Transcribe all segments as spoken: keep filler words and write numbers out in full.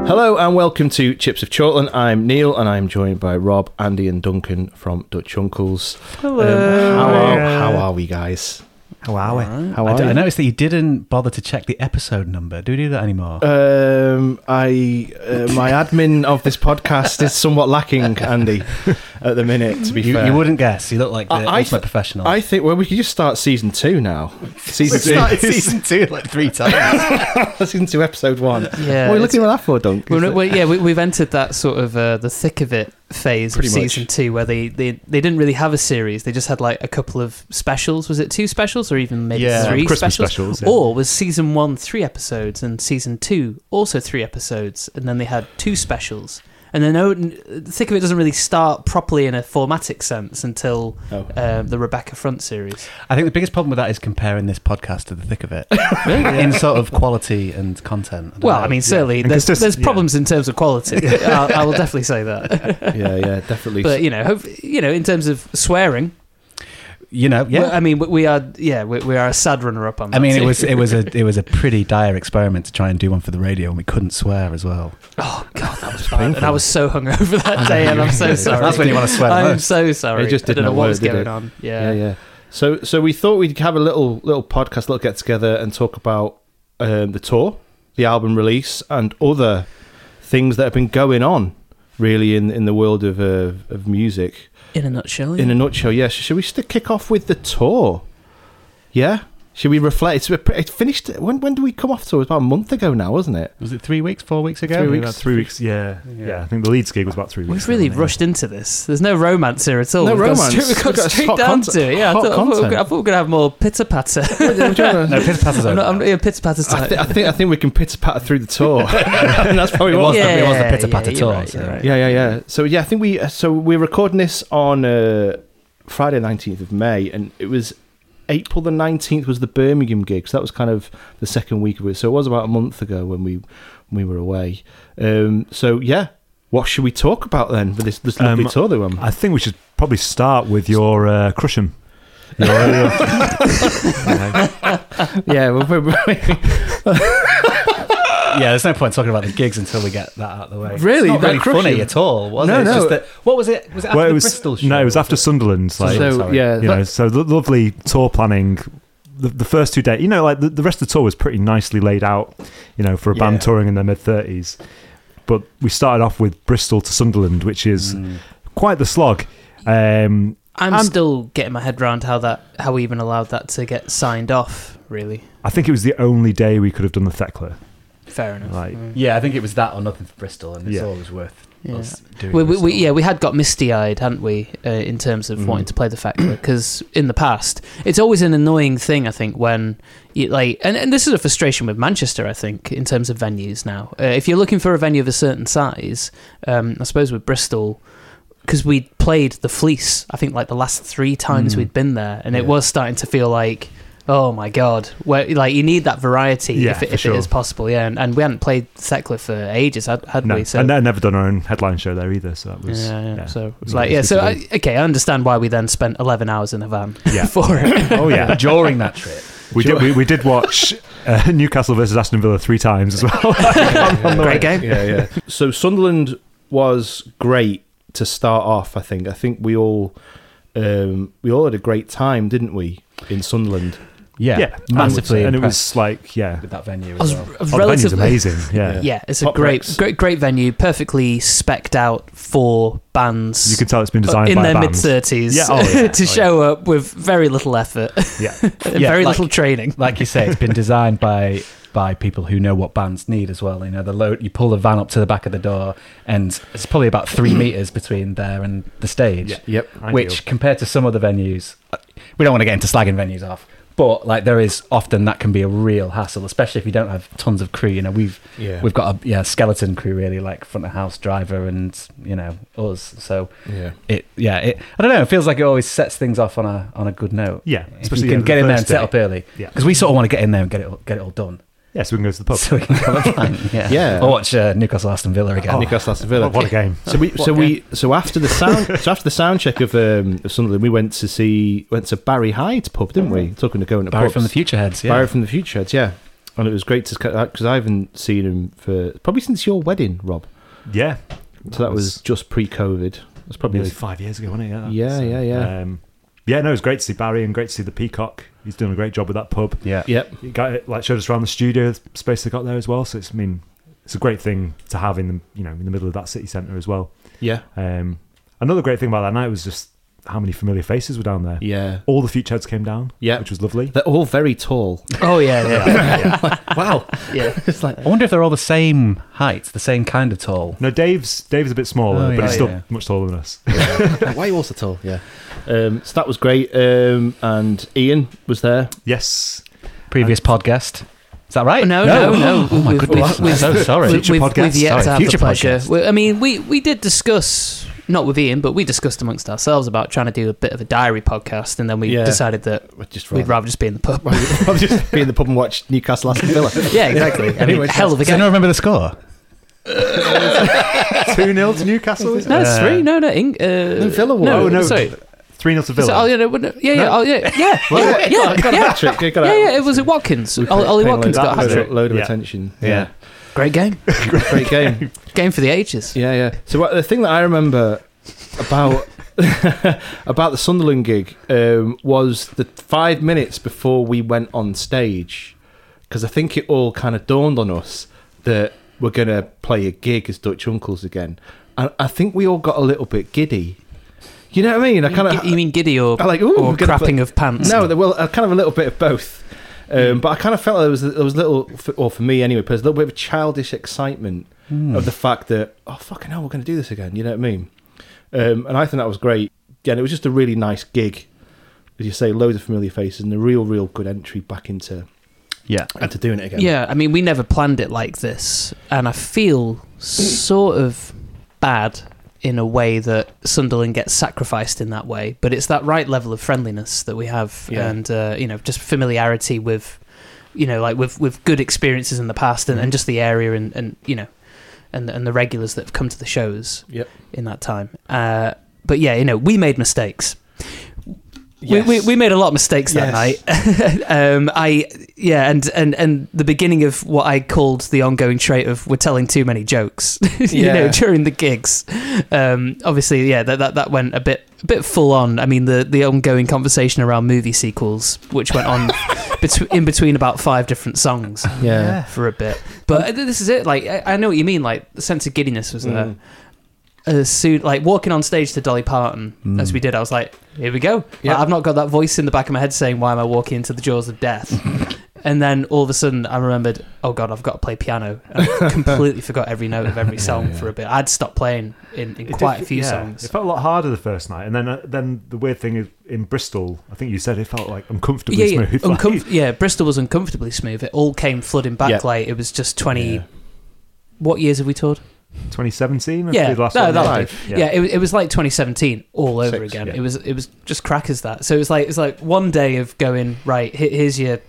Hello and welcome to Chips of Chortland. I'm Neil and I'm joined by Rob, Andy and Duncan from Dutch Uncles. Hello. Um, how, are, how are we, guys? How are we? How I, are d- you? I noticed that you didn't bother to check the episode number. Do we do that anymore? Um, I uh, my admin of this podcast is somewhat lacking, Andy, at the minute. To be you, fair, you wouldn't guess. You look like the I- I ultimate th- professional. I think well, we could just start season two now. Season we started season two like three times. season two, episode one. Yeah, what are you it's- looking at that for, Dunk? Well, well, yeah, we, we've entered that sort of uh, the thick of it phase Pretty of season much. two, where they, they they didn't really have a series. They just had like a couple of specials. Was it two specials or even maybe Yeah, three Christmas specials? specials, yeah. Or was season one three episodes and season two also three episodes, and then they had two specials. And then no, the thick of it doesn't really start properly in a formatic sense until Oh. uh, the Rebecca Front series. I think the biggest problem with that is comparing this podcast to the thick of it in sort of quality and content. don't Well, know. I mean, certainly And there's, consist- there's yeah. problems in terms of quality. I, I will definitely say that. yeah, yeah, definitely. But you know, hope, you know, in terms of swearing, you know, yeah. well, I mean, we- we are, yeah, we, we are a sad runner-up on that. I mean, it too. was it was a it was a pretty dire experiment to try and do one for the radio, and we couldn't swear as well. Oh God, that was bad. And I was so hungover that day, and I'm so sorry. That's when you want to swear the I'm most. so sorry. It just I don't didn't know what work, was did going it? on. Yeah, Yeah, yeah. So, so we thought we'd have a little little podcast, little get together, and talk about um, the tour, the album release, and other things that have been going on, really, in in the world of uh, of music. In a nutshell. Yeah. In a nutshell, yes. Should we still kick off with the tour? Yeah. Should we reflect? It's it finished. When when did we come off tour? It was about a month ago now, wasn't it? Was it three weeks, four weeks ago? Three Yeah, weeks. about three weeks. Yeah, Yeah. yeah. I think the Leeds gig was about three weeks. We've really ago, wasn't it? rushed into this. There's no romance here at all. No We've gone romance. straight- We've got We've got straight hot down content- to it. Yeah, I hot thought, I, thought we were content. gonna, I thought we were going to have more pitter-patter. No, Pitter Patter's I'm over. not, I'm, yeah, pitter-patter's I, time. th- I think I think we can pitter patter through the tour. And that's probably It what. was the- it was the Yeah, Pitter yeah, Patter you're tour. right, so- you're right. Yeah, yeah, yeah. So yeah, I think we so we're recording this on uh, Friday nineteenth of May, and it was April the nineteenth was the Birmingham gig. So that was kind of the second week of it. So it was about a month ago when we when we were away. Um, so yeah, what should we talk about then for this this lovely Um, tour that we're on? I think we should probably start with your uh, Crush'em. Your, your, Yeah, well, we- we- Yeah, there's no point talking about the gigs until we get that out of the way. Really? It's not That really Crush'em? funny at all, was No, it? It's no. just that, what was it? Was it after well, it the was Bristol show? no, it was after Sunderland. Like, so sorry. yeah, you know, that- so the lovely tour planning. The, the first two days, you know, like the, the rest of the tour was pretty nicely laid out, you know, for a band Yeah. touring in their mid thirties. But we started off with Bristol to Sunderland, which is Mm. quite the slog. Um, I'm And- still getting my head around how that how we even allowed that to get signed off. Really, I think it was the only day we could have done the Thekla. fair enough. Like, Mm. Yeah, I think it was that or nothing for Bristol, and it's Yeah. always worth Yeah. us doing We, we, we, Bristol. yeah, we had got misty-eyed, hadn't we, uh, in terms of Mhm. wanting to play the Factor? Because in the past, it's always an annoying thing, I think, when you, like, and, and this is a frustration with Manchester, I think, in terms of venues now. Uh, if you're looking for a venue of a certain size, um, I suppose with Bristol, because we played the Fleece, I think, like the last three times Mm. we'd been there, and it Yeah. was starting to feel like, oh my god, where like you need that variety Yeah, if, it, for if sure. it is possible, yeah. And, and we hadn't played Thekla for ages, had, had no, we? So and they'd never done our own headline show there either. So that was yeah, yeah. yeah, So it was like, always yeah. good So to I, do. okay, I understand why we then spent eleven hours in a van Yeah. for it. Oh yeah, during that trip. we did. We, we did watch uh, Newcastle versus Aston Villa three times as well. Great game. Yeah, yeah. So Sunderland was great to start off. I think. I think we all um, we all had a great time, didn't we, in Sunderland? Yeah, Yeah, massively and it impressed was like yeah, with that venue I as was, well. I was oh, the venue's relatively amazing. Yeah. Yeah. Yeah, it's a Pop great, Rex. great, great venue, perfectly specced out for bands. You can tell it's been designed in by their a mid band. thirties Yeah, oh, yeah, to oh, show up with very little effort Yeah, and Yeah, very like- little training. Like you say, it's been designed by by people who know what bands need as well. You know, the load, you pull the van up to the back of the door, and it's probably about three meters between there and the stage. Yeah. Yep. Ideal. Which, compared to some other venues, we don't want to get into slagging venues off, but like there is often that can be a real hassle, especially if you don't have tons of crew. You know, we've Yeah. we've got a yeah skeleton crew really, like front of house driver and you know us. So Yeah. it yeah it I don't know. It feels like it always sets things off on a on a good note. yeah, If especially you can yeah, get the in there and first set day. up early, Yeah, because we sort of want to get in there and get it all- get it all done. yeah, so we can go to the pub. So we can have a pint, yeah. Yeah. Or watch uh, Newcastle Aston Villa again. Oh. Newcastle Aston Villa. What, what a game! So we, What so game? we, so after the sound, so after the sound check of, um, of Sunderland, we went to see, went to Barry Hyde's pub, didn't we? Talking to going to Barry pubs. from the Future Heads, yeah. Barry from the Future Heads, yeah. And it was great to because I haven't seen him for probably since your wedding, Rob. Yeah. So that was just pre-COVID. That's probably nearly five years ago, wasn't it? Yeah, Yeah, So, yeah, yeah. Um, yeah, no, it was great to see Barry and great to see the Peacock. He's doing a great job with that pub. Yeah. Yep. He got it, like showed us around the studio space they got there as well. So it's I mean it's a great thing to have in the you know in the middle of that city centre as well. Yeah. Um, another great thing about that night was just how many familiar faces were down there. Yeah. All the Future Heads came down. Yeah. Which was lovely. They're all very tall. Oh yeah, yeah, Wow. yeah. It's like I wonder if they're all the same height, the same kind of tall. No, Dave's Dave's a bit smaller, Oh, but yeah, he's still yeah. much taller than us. why are you all so tall? Yeah. Um, so that was great. Um, and Ian was there. Yes. Previous podcast. Is that right? No, no, no. Oh my We've- goodness. we've- I'm so sorry. We've, Future we've, podcast? we've yet Sorry, to have future the pleasure. podcast. We- I mean, we, we did discuss, not with Ian, but we discussed amongst ourselves about trying to do a bit of a diary podcast, and then we Yeah. decided that We'd just we'd rather just be in the pub. rather just be in the pub and watch Newcastle Aston Villa. Yeah, exactly. I mean, Anyway, hell of a Does anyone game. remember the score? two nil to Newcastle. is it? No, it's Uh, three. No, no. Ing, uh, No, Villa won. No, Oh, no. sorry. three nil to So, Villa. oh, yeah, no, no, yeah, yeah, No? oh, yeah, yeah, Well, yeah, yeah, got a yeah. hat-trick. You got a- Yeah, yeah, it was at Watkins. We Ollie, pay- Ollie paying Watkins loads- got a that was hat-trick. it. load of Yeah. attention. Yeah. Great game. Great game. Game for the ages. Yeah, yeah. So what, the thing that I remember about about the Sunderland gig um, was the five minutes before we went on stage, because I think it all kind of dawned on us that we're going to play a gig as Dutch Uncles again, and I think we all got a little bit giddy. You know what I mean? I kind of You mean giddy or, I like, ooh, or we're gonna crapping play- of pants? No, there- well, uh, kind of a little bit of both. Um, but I kind of felt there was there was a little, or for me anyway, there's a little bit of childish excitement of the fact that, oh fucking hell, we're going to do this again. You know what I mean? Um, and I think that was great. Yeah, and it was just a really nice gig, as you say, loads of familiar faces and a real, real good entry back into Yeah. into doing it again. Yeah, I mean, we never planned it like this, and I feel sort of bad in a way that Sunderland gets sacrificed in that way, but it's that right level of friendliness that we have, Yeah. and uh, you know, just familiarity with, you know, like with with good experiences in the past, and, and just the area, and, and you know, and and the regulars that have come to the shows Yep. in that time. Uh, but yeah, you know, we made mistakes. Yes. We, we we made a lot of mistakes that Yes. night. um, I yeah, and, and and the beginning of what I called the ongoing trait of we're telling too many jokes, you Yeah. know, during the gigs. Um, obviously, yeah, that, that that went a bit a bit full on. I mean, the the ongoing conversation around movie sequels, which went on betw- in between about five different songs Yeah. for a bit. But this is it. Like I, I know what you mean. Like the sense of giddiness was there. Mm. As soon, like walking on stage to Dolly Parton, as we did, I was like, "Here we go." Yeah. Like, I've not got that voice in the back of my head saying, "Why am I walking into the jaws of death?" And then all of a sudden, I remembered, "Oh God, I've got to play piano." And I completely forgot every note of every song yeah. for a bit. I'd stopped playing in, in It quite did- a few yeah, songs. It felt a lot harder the first night, and then uh, then the weird thing is in Bristol, I think you said it felt like uncomfortably Yeah, yeah, smooth. like- uncomf- yeah. Bristol was uncomfortably smooth. It all came flooding back. Yeah. Like it was just twenty. Yeah. What years have we toured? twenty seventeen. I Yeah, think, the last no, one. that'll Yeah. do. Yeah. Yeah, it, was- it was like twenty seventeen all over Six, again. yeah. It was it was just crack as that. So it was like it's like one day of going right. here- Here's your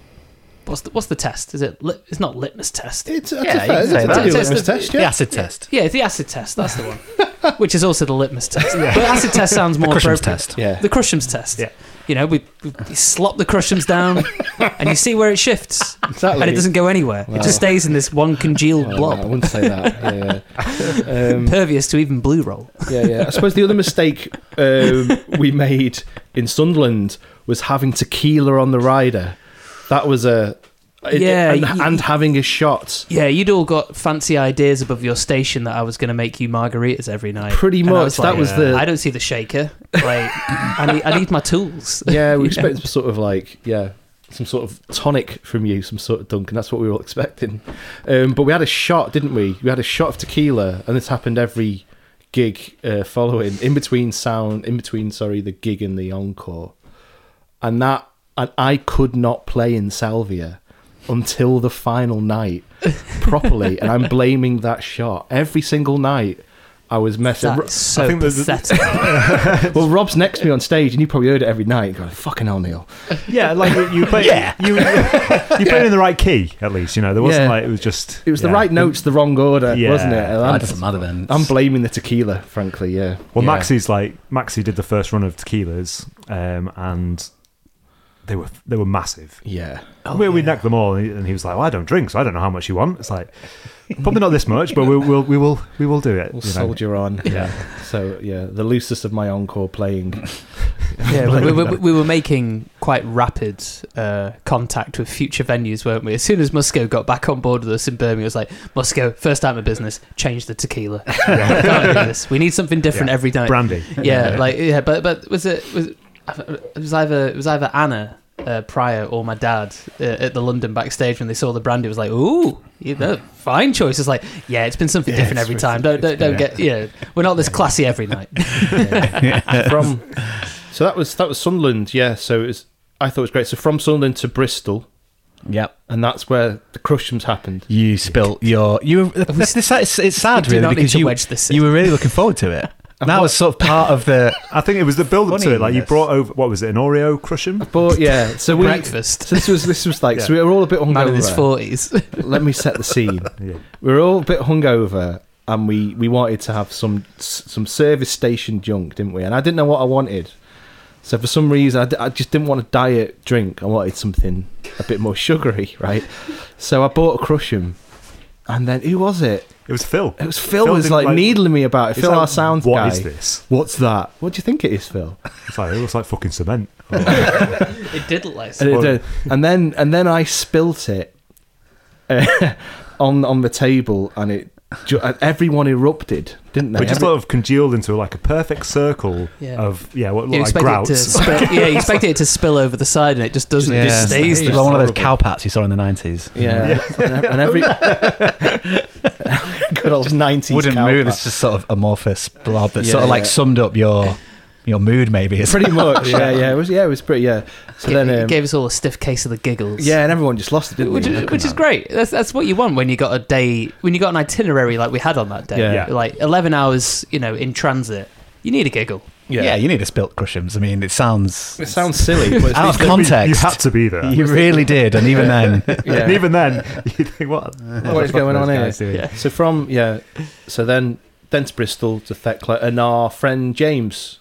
what's the what's the test? Is it? Lit, it's not litmus test. It's, Yeah, it's you a can fair, say it's a that. pretty It's- litmus it's- test, The yeah. acid test. Yeah, the acid test. That's the one. Which is also the litmus test. But acid test sounds more Crushham's appropriate. test. Yeah. The Crushham's test. Yeah. You know, we, we you slop the Crushham's down, and you see where it shifts, Exactly. and it doesn't go anywhere. Wow. It just stays in this one congealed Oh, blob, no, I wouldn't say that. Yeah, yeah. Um, impervious to even blue roll. Yeah, yeah. I suppose the other mistake um, we made in Sunderland was having tequila on the rider. That was a it- Yeah, and, you- and having a shot. Yeah, you'd all got fancy ideas above your station that I was going to make you margaritas every night. Pretty And I much. was That like, was yeah. the I don't see the shaker. Like, I need, I need my tools. yeah. We You expected sort of like yeah, some sort of tonic from you, some sort of Duncan. That's what we were all expecting. Um, but we had a shot, didn't we? We had a shot of tequila, and this happened every gig uh, following, in between sound, in between sorry, the gig and the encore, and that and I could not play in Salvia until the final night properly, and I'm blaming that shot every single night. I was messing. That's so I think there's- pathetic. Well, Rob's next to me on stage, and you probably heard it every night. Going, "Fucking hell, Neil." Yeah, like you- you played. Yeah. you you played in the right key at least. You know, there wasn't Yeah. like it was just. It was the yeah. right notes, the wrong order, Yeah. wasn't it? And That I'm, doesn't matter then. I'm blaming the tequila, frankly. Yeah. Well, yeah. Maxi's like Maxi did the first run of tequilas, um, and they were they were massive. Yeah. Oh, we, we yeah. necked them all, and he, and he was like, "Well, I don't drink, so I don't know how much you want." It's like, probably not this much, but we'll, we'll we will we will do it. We'll you know? soldier on. Yeah. So yeah, the loosest of my encore playing. Yeah, we, we, we were making quite rapid uh, contact with future venues, weren't we? As soon as Musco got back on board with us in Birmingham, it was like, Musco, first time of business, change the tequila. Yeah. Can't do this. We need something different Yeah. every night. Brandy. Yeah, like yeah, but but was it was it was either it was either Anna uh, Pryor or my dad uh, at the London backstage when they saw the brandy. It was like, ooh, you know, fine choice. It's like, yeah, it's been something Yeah, different it's every been- time. Don't don't, don't yeah. get yeah, we're not this classy every night. From so that was that was Sunderland. Yeah. So it was. I thought it was great. So from Sunderland to Bristol, Yep. and that's where the Crushams happened. You spilt your. You. It's, it's, it's, it's sad, We do really, not need because to you, wedge this in. you were really looking forward to it. And that was sort of part of the. I think it was the build up to it. Like you Funniness. brought over what was it, an Oreo Crush'em? But yeah, so we. Breakfast. So this was this was like Yeah. so we were all a bit hungover. Man in his forties. Let me set the scene. Yeah. We were all a bit hungover, and we, we wanted to have some some service station junk, didn't we? And I didn't know what I wanted. So for some reason, I, d- I just didn't want a diet drink. I wanted something a bit more sugary, right? So I bought a Crush'em, and then who was it? It was Phil. It was Phil. Phil was didn't like, like- needling me about it. He's Phil, like, our sound What guy. is this? What's that? What do you think it is, Phil? It's like, it looks like fucking cement. It did look like And, it Well- did. and then and then I spilt it uh, on on the table, and it ju- and everyone erupted, didn't they? We just Every- sort of congealed into like a perfect circle Yeah. of yeah, what You looked like expect it to grouts. spill, yeah, you expect it to spill over the side, and it just doesn't. It just stays. It's there. like one of those horrible. cow pats you saw in the nineties. Yeah, and every good old nineties Wouldn't cow move. pat. It's just sort of amorphous blob that Yeah, sort of like yeah. summed up your your mood, maybe. Pretty much, yeah, yeah. It was, yeah, it was pretty, yeah. So G- then, it um, gave us all a stiff case of the giggles. yeah, and everyone just lost it, didn't which they? is, which is great. That's that's what you want when you got a day, when you got an itinerary like we had on that day. Yeah. Yeah. Like eleven hours, you know, in transit. You need a giggle. Yeah. you need a spilt Crush'ems. I mean, it sounds It sounds silly, but it's out of You- context. You had to be there. You really did, and even then, yeah. And even then, you think, what? What is going on here? Yeah. So from yeah, so then then to Bristol to Thecla, and our friend James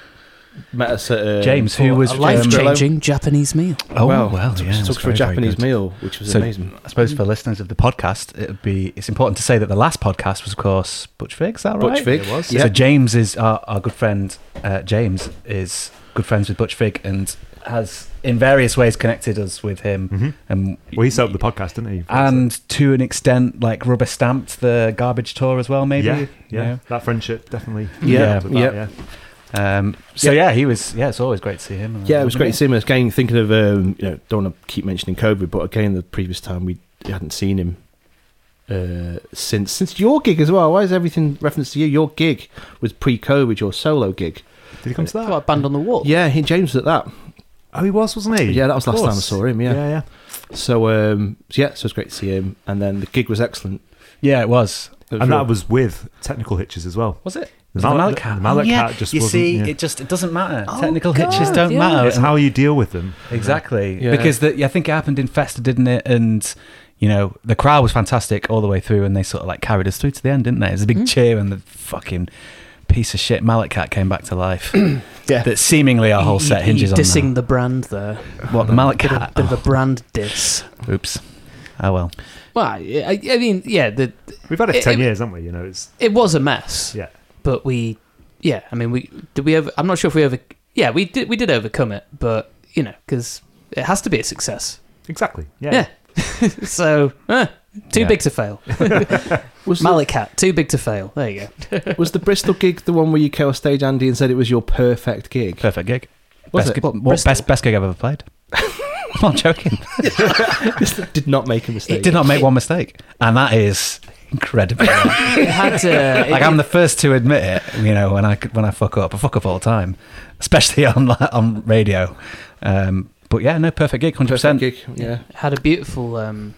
met us at uh, James, who for was a um, Life-changing Japanese meal. oh well, well, took, yeah, took it us was for a very, very Japanese good. meal, which was So- amazing. I suppose for listeners of the podcast, it would be it's important to say that the last podcast was, of course, Butch Vig. Is that right? Butch Vig, It was. yeah. So James is our, our good friend. Uh, James is good friends with Butch Vig and has in various ways connected us with him. hmm And Well, he set up the podcast, didn't he? and to an extent, like rubber stamped the garbage tour as well. Maybe. yeah, you yeah, know? that friendship definitely. Yeah, helped with that, yeah. yeah. Um, so yeah. he was. Yeah, it's always great to see him. Yeah, it was great to see him. Again, thinking of, um, you know, don't want to keep mentioning COVID, but again, the previous time we hadn't seen him uh, since since your gig as well. Why is everything reference to you? Your gig was pre-COVID, your solo gig. Did he come to that? What, band on the wall? Yeah, he James was at that. Oh, he was, wasn't he? Yeah, that was Of last time I course. saw him. Yeah. yeah, yeah. So um, so yeah, so it was great to see him, and then the gig was excellent. Yeah, it was. It And real- that was with technical hitches as well. Was it? The Was it the Mallet- Mallet the- Cat? the Mallet Oh, yeah. Cat just you wasn't- see, yeah. it just it doesn't matter. Oh, Technical God, hitches don't yeah. matter. It's how you deal with them. Exactly, Yeah. because the, I think it happened in Festa, didn't it? And you know, the crowd was fantastic all the way through, and they sort of like carried us through to the end, didn't they? It was a big Mm. cheer, and the fucking piece of shit Mallet Cat came back to life. Yeah. That seemingly our whole You- set you hinges on dissing the brand there. that. What the Mallet Bit of, Cat? bit of a brand diss. Oh, oops. Oh well. Well, I, I mean, yeah, the, We've had it for It- ten it- years, haven't we? You know, it's it was a mess. yeah. But we, yeah, I mean, we did we over. I'm not sure if we over. Yeah, we did. We did overcome it, but you know, because it has to be a success. Exactly. Yeah. Yeah. So, eh, too Yeah. big to fail. was the, Mallet Cat, too big to fail. There you go. was the Bristol gig the one where you came off stage, Andy, and said it was your perfect gig? Perfect gig. Was best, it? gig- What, what, Bristol? best best gig I've ever played. I'm not joking. Did not make a mistake. It did not make one mistake, and that is incredible. It had uh, like it- I'm the first to admit it. You know, when I when I fuck up, I fuck up all the time, especially on on radio. Um, but yeah, no, perfect gig, hundred Perfect percent. gig. Yeah. had a beautiful um,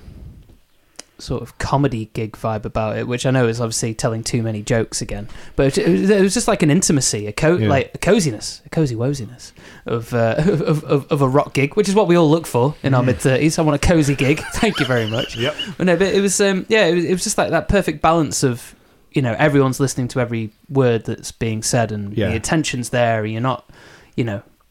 sort of comedy gig vibe about it, which I know is obviously telling too many jokes again, but it, was- it was just like an intimacy, a co- Yeah. like a coziness, a cozy woziness of, uh, of, of of a rock gig, which is what we all look for in our mid thirties. I want a cozy gig. Thank you very much. Yep. But no, but it was um, yeah, it was, it was just like that perfect balance of, you know, everyone's listening to every word that's being said, and Yeah. the attention's there, and you're not, you know.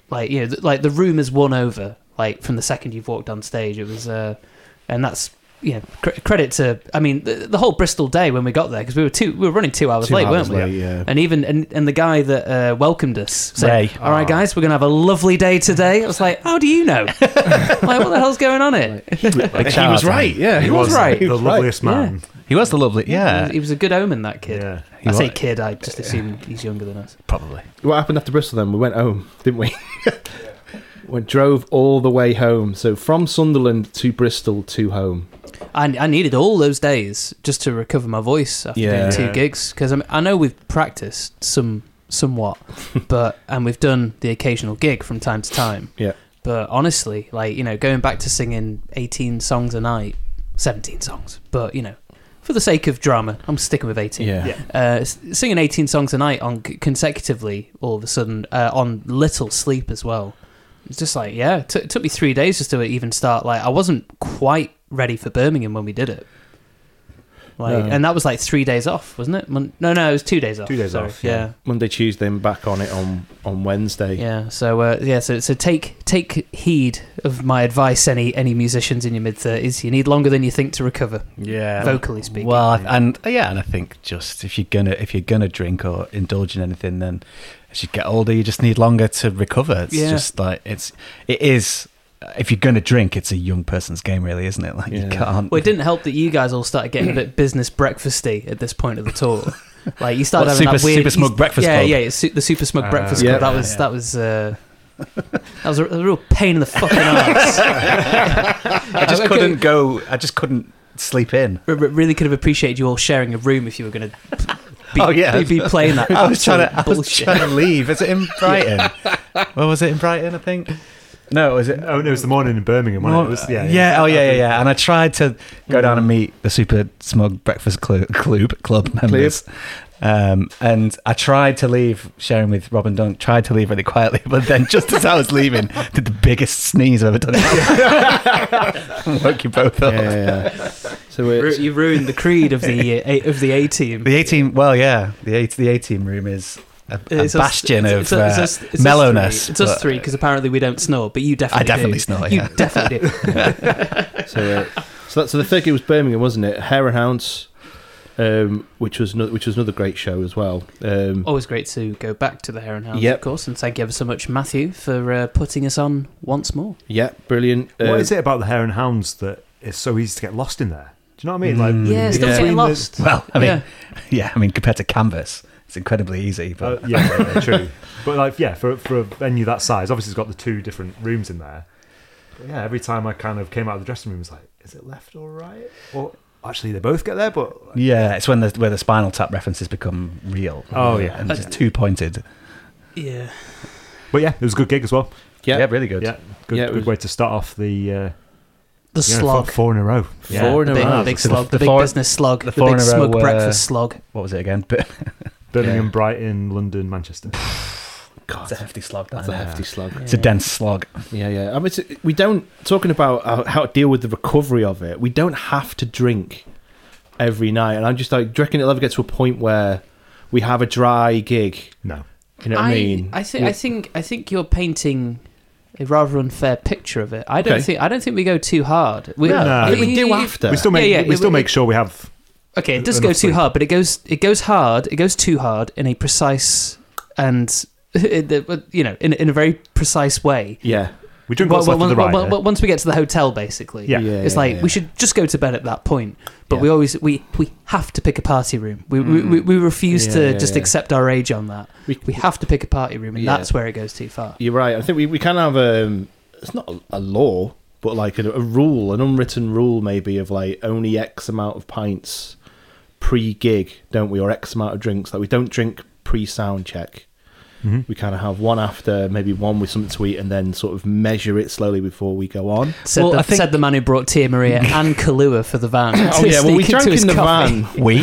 like you know, th- like the room is won over. Like from the second you've walked on stage, it was, uh, and that's yeah. Cr- credit to, I mean, the, the whole Bristol day when we got there because we were two, we were running two hours Two late, hours weren't we? late, yeah. And even and, and the guy that uh, welcomed us said, Ray. "All right, guys, we're gonna have a lovely day today." I was like, "How do you know? Like, what the hell's going on here?" He, Big he shout out was to right. him. Yeah, He was right. The He was right. loveliest man. He was the lovely, He yeah. was, he was a good omen, that kid. Yeah. He I say was. kid, I just assume he's younger than us. Probably. What happened after Bristol then? We went home, didn't we? We drove all the way home. So from Sunderland to Bristol to home. I, I needed all those days just to recover my voice after Yeah. doing two Yeah. gigs because I, mean, I know we've practiced some somewhat, but and we've done the occasional gig from time to time. Yeah. But honestly, like you know, going back to singing eighteen songs a night, seventeen songs, but you know, for the sake of drama, I'm sticking with eighteen. Yeah. Yeah. Uh, s- singing eighteen songs a night on consecutively, all of a sudden, uh, on little sleep as well. It's just like, yeah, it, t- it took me three days just to even start. Like, I wasn't quite ready for Birmingham when we did it. Like, No. and that was like three days off, wasn't it? Mon- no, no, it was two days off. Two days sorry. off, Yeah, yeah. Monday, Tuesday, and back on it on, on Wednesday. yeah. So, uh, yeah, so so take take heed of my advice. Any any musicians in your mid thirties, you need longer than you think to recover, Yeah. vocally speaking. Well, I- and yeah, and I think just if you're gonna if you're gonna drink or indulge in anything, then as you get older, you just need longer to recover. It's Yeah. just like it's it is. If you're gonna drink, it's a young person's game, really, isn't it? Like you Yeah. can't. Well, it didn't help that you guys all started getting a bit business breakfasty at this point of the tour. Like you started What, having Super- that weird Super Smug you- Breakfast yeah, Club? Yeah, it's su- the Super Smug Uh, Breakfast yeah. Club. That was Yeah. that was uh, that was a, a real pain in the fucking ass. I just couldn't go. I just couldn't sleep in. R- r- really could have appreciated you all sharing a room if you were going to. Be, Oh, yeah. be, be playing that. I was trying to. I absolute was bullshit. trying to leave. Is it in Brighton? What was it in Brighton? I think. No, was it? Oh, no, it was the morning in Birmingham, wasn't it? It was, yeah, yeah, oh yeah, yeah, yeah. And I tried to go down and meet the Super Smug Breakfast Clu- Club club members, um, and I tried to leave, sharing with Rob and Dunk. Tried to leave really quietly, but then just as I was leaving, did the biggest sneeze I've ever done. Woke you both up. Yeah, yeah, yeah. So Ru- it's, You ruined the creed of the uh, A- of the A team. The A team, well, yeah, the A the A team room is a, a It's us- bastion it's- of it's us- uh, it's us- it's us mellowness. three. It's us but- three because apparently we don't snore, but you definitely. I definitely do. snore, You yeah. definitely do. so, uh, so, that, so the third gig was Birmingham, wasn't it? Hare and Hounds, um, which was no, which was another great show as well. Um, Always great to go back to the Hare and Hounds, Yep. of course, and thank you ever so much, Matthew, for uh, putting us on once more. yeah, brilliant. What Uh, is it about the Hare and Hounds that is so easy to get lost in there? Do you know what I mean? Like, Mm. Yeah, stop Yeah. getting between the- lost. Well, I mean, Yeah. yeah. I mean, compared to Canvas, it's incredibly easy. Uh, But yeah, yeah, true. But like, yeah, for for a venue that size, obviously it's got the two different rooms in there. But yeah, every time I kind of came out of the dressing room, it was like, is it left or right? Or actually, they both get there, but yeah, it's when the where the Spinal Tap references become real. Oh, yeah. and just two pointed. Yeah. but yeah, it was a good gig as well. yeah, Yeah, really good. Yeah, good, Yeah, it good was- way to start off the uh, The you know, slog. four, four in a row. Yeah, Four in the a big, row. big So the- slog, the, the big four- business slog, the the, four big in a row smug were- breakfast slog. What was it again? But Birmingham, Yeah. Brighton, London, Manchester. God, it's a hefty slog. that's That, a yeah. hefty slug. It's a dense slog. Yeah, yeah. I mean, it's, we don't talking about how, how to deal with the recovery of it. We don't have to drink every night, and I'm just like, do you reckon it'll ever get to a point where we have a dry gig? No. You know what I, mean? I think I think I think you're painting a rather unfair picture of it. I don't Okay. think I don't think we go too hard. We, No, No. we, we it- do it- after. We still make Yeah, yeah, we it- still it- make sure we have. Okay, it does enough go too sleep. hard, but it goes it goes hard. It goes too hard in a precise and you know in in a very precise way. yeah, We drink Well, what's left well, of the well, ride. well, eh? well, once we get to the hotel, basically, Yeah. yeah. it's yeah, like yeah. we should just go to bed at that point. But Yeah. we always we, we have to pick a party room. We we, we, we refuse Yeah, to yeah, just yeah. accept our age on that. We, We have to pick a party room, and Yeah. that's where it goes too far. You're right. I think we, we can have um it's not a, a law, but like a, a rule, an unwritten rule maybe of like only X amount of pints pre-gig, don't we, or X amount of drinks. Like we don't drink pre-sound check. Mhm. We kind of have one after, maybe one with something to eat, and then sort of measure it slowly before we go on. Said, Well, the, I think- said the man who brought Tia Maria and Kahlua for the van. Oh to yeah, well we sneak drank into his in the coffee. van. We?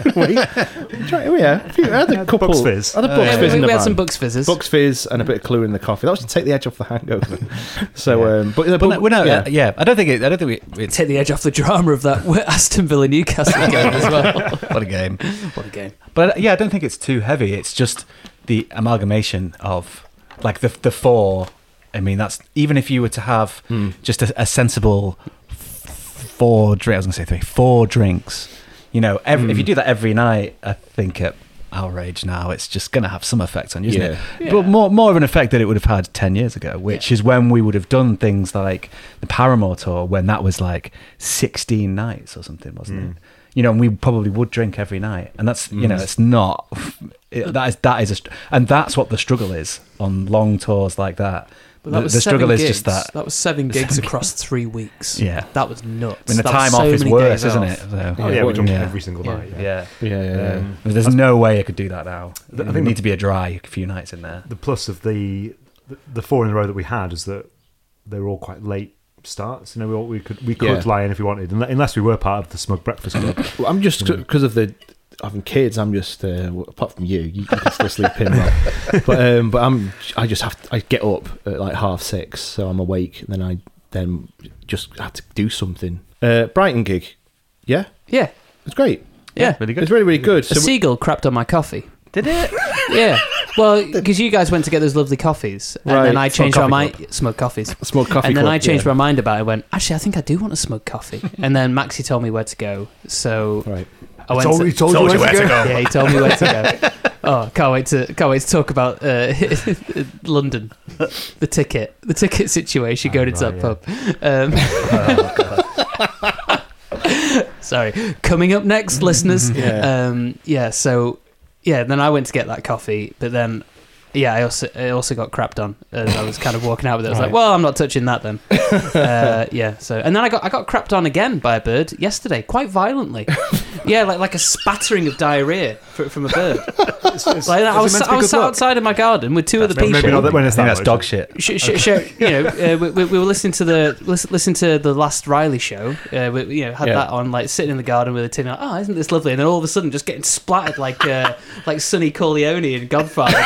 we drank, oh yeah, a few, I had a couple. Bucks Fizz. I had a Oh, Bucks yeah. Yeah, Fizz we, in the we had van. some Bucks Fizzes. Bucks Fizz and a bit of Clue in the coffee. That was to take the edge off the hangover. So, Yeah. um, but, but, But no, well, no, yeah. uh, yeah. I don't think it. I don't think we, it's Take the edge off the drama of that Aston Villa Newcastle game as well. what a game. What a game! But uh, yeah, I don't think it's too heavy. It's just the amalgamation of like the the four I mean, that's even if you were to have Mm. just a, a sensible f- four drinks. I was going to say three, four drinks. You know, every, Mm. if you do that every night, I think at our age now, it's just going to have some effect on you, isn't Yeah. it? Yeah. But more more of an effect that it would have had ten years ago, which is when we would have done things like the Paramore tour, when that was like sixteen nights or something, wasn't Mm. it? You know, and we probably would drink every night, and that's you know, Mm. it's not. It, that is that is a, str- and that's what the struggle is on long tours like that. But that the was the seven struggle is gigs. just that. That was seven gigs across three weeks. Yeah. That was nuts. I mean, the That was time so off is many worse, days isn't off. it? So, Oh yeah, Yeah. we drink Yeah. every single Yeah. night. yeah. Yeah, yeah, yeah. Um, There's no way I could do that now. I I think need the- to be a dry a few nights in there. The plus of the the, the four in a row that we had is that they were all quite late starts. You know, we, all, we could we could Yeah. lie in if we wanted, unle- unless we were part of the Smug Breakfast Club. Well, I'm just Mm. because of the having kids. I'm just uh, well, apart from you, you, you can still sleep in, Rob. but um, but I'm I just have to, I get up at like half six, so I'm awake, and then I then just have to do something. Uh, Brighton gig, yeah, Yeah. it's great. Yeah. really It's really really good. A So we- seagull crapped on my coffee. Did it? Yeah. Well, because you guys went to get those lovely coffees, and Right. then I Smug changed my coffee mind. Smug coffees. small coffee, And then club, I changed yeah. my mind about it. I went, actually, I think I do want a smug coffee. And then Maxie told me where to go. So Right. I went. told, to, he told, you where to go. Yeah, he told me where to go. Oh, can't wait to can't wait to talk about uh, London, the ticket, the ticket situation Oh, going into right, that pub. Um, sorry, coming up next, listeners. Yeah. Um, yeah, so yeah, then I went to get that coffee, but then yeah, I also I also got crapped on as I was kind of walking out with it. I was Right. like, well, I'm not touching that then. uh, yeah, so and then I got I got crapped on again by a bird yesterday, quite violently. Yeah, like like a spattering of diarrhea fr- from a bird. It's- it's- Like I is was it meant to I be was good sat luck? outside of my garden with two other Maybe people. not that when I it's think that that's much. dog shit. Sh- sh- sh- you know, uh, we, we we were listening to the listen, listen to the last Riley show. Uh, we, you know, had Yeah. that on, like sitting in the garden with a tin. Like, oh, isn't this lovely? And then all of a sudden, just getting splattered like uh, like Sonny Corleone in Godfather.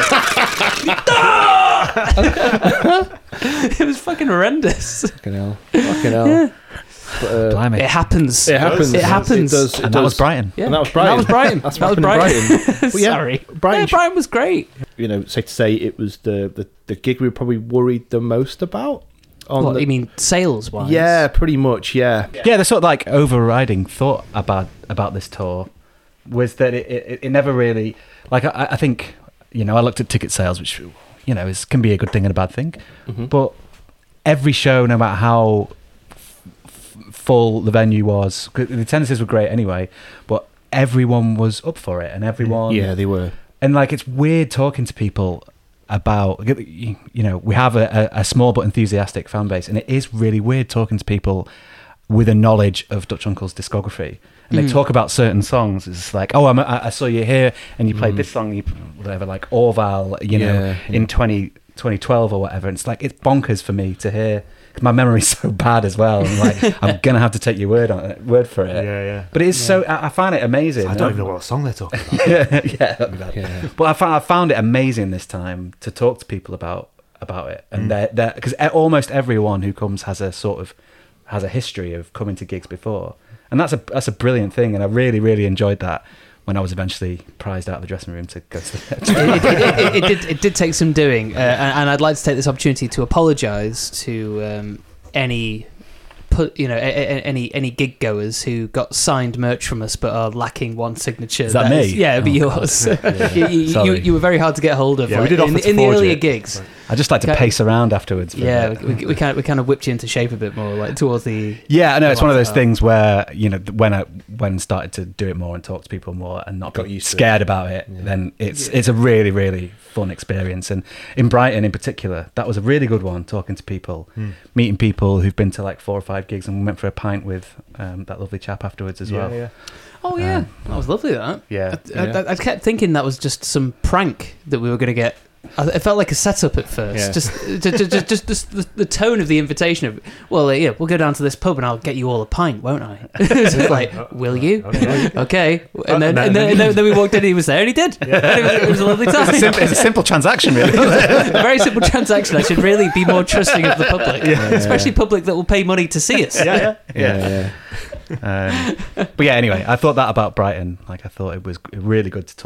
It was fucking horrendous. Fucking hell. Fucking hell. Yeah. But, uh, Blimey. It happens. it happens. It happens. It does. It and that does. was Brighton. Yeah. And that was Brighton. That was Brighton. That's that was fucking Brighton. Well, yeah, Sorry. Brighton Yeah, sh- Brighton was great. You know, safe to say it was the, the, the gig we were probably worried the most about. On What the, you mean, sales wise? Yeah, pretty much. Yeah. Yeah, the sort of like overriding thought about about this tour was that it, it, it never really like I, I think you know I looked at ticket sales, which you know is can be a good thing and a bad thing, Mhm. but every show, no matter how f- f- full the venue was, 'cause the attendances were great anyway, but everyone was up for it, and everyone Yeah, they were. and like it's weird talking to people about you know we have a, a, a small but enthusiastic fan base, and it is really weird talking to people with a knowledge of Dutch Uncle's discography, and they Mm. talk about certain songs. It's like, oh, I'm, I I saw you here and you played Mm. this song, you whatever, like Orval, you know, Yeah, in yeah. twenty, twenty twelve or whatever. And it's like it's bonkers for me to hear because my memory's so bad as well. I'm like, I'm gonna have to take your word on it, word for it. Yeah, yeah. But it is so I, I find it amazing. I don't even know what song they're talking about. yeah, yeah, that'd be bad. Yeah. But I found, I found it amazing this time to talk to people about about it, and Mm. they're they're because almost everyone who comes has a sort of has a history of coming to gigs before, and that's a that's a brilliant thing, and I really really enjoyed that when I was eventually prized out of the dressing room to go to the. it, it, it, it, it did. It did take some doing, uh, and, and I'd like to take this opportunity to apologise to um, any, put you know, a, a, any any gig goers who got signed merch from us but are lacking one signature. Is that me? yeah, it'd be Oh, yours. Yeah. you, you, you, Sorry. you were very hard to get hold of. Yeah, we like, did in, offer to in the forge earlier it. gigs. Right. I just like to Okay. pace around afterwards. for a Yeah, bit. we, we, we kind of we kind of whipped you into shape a bit more, like towards the. Yeah, I know it's one of those Wow. things where you know when I when started to do it more and talk to people more and not Got be used to scared about it, Yeah. then it's Yeah. it's a really really fun experience. And in Brighton in particular, that was a really good one. Talking to people, Hmm. meeting people who've been to like four or five gigs, and we went for a pint with um, that lovely chap afterwards as Yeah, well. yeah. Oh yeah, Um, that was lovely. That. Yeah, I, I, I kept thinking that was just some prank that we were going to get. I- It felt like a setup at first. Yeah. Just, just, just, just, just the, the tone of the invitation of, well, uh, yeah, we'll go down to this pub and I'll get you all a pint, won't I? It's like, will you? Okay. Okay. And then, Uh, and then, and then, then we walked in and he was there and he did. And it, was, it was a lovely time. it's, a simple, it's a simple transaction, really. a very simple transaction. I should really be more trusting of the public, especially public that will pay money to see us. Yeah, yeah. Yeah, yeah. um, but yeah, anyway, I thought that about Brighton. Like, I thought it was really good to talk to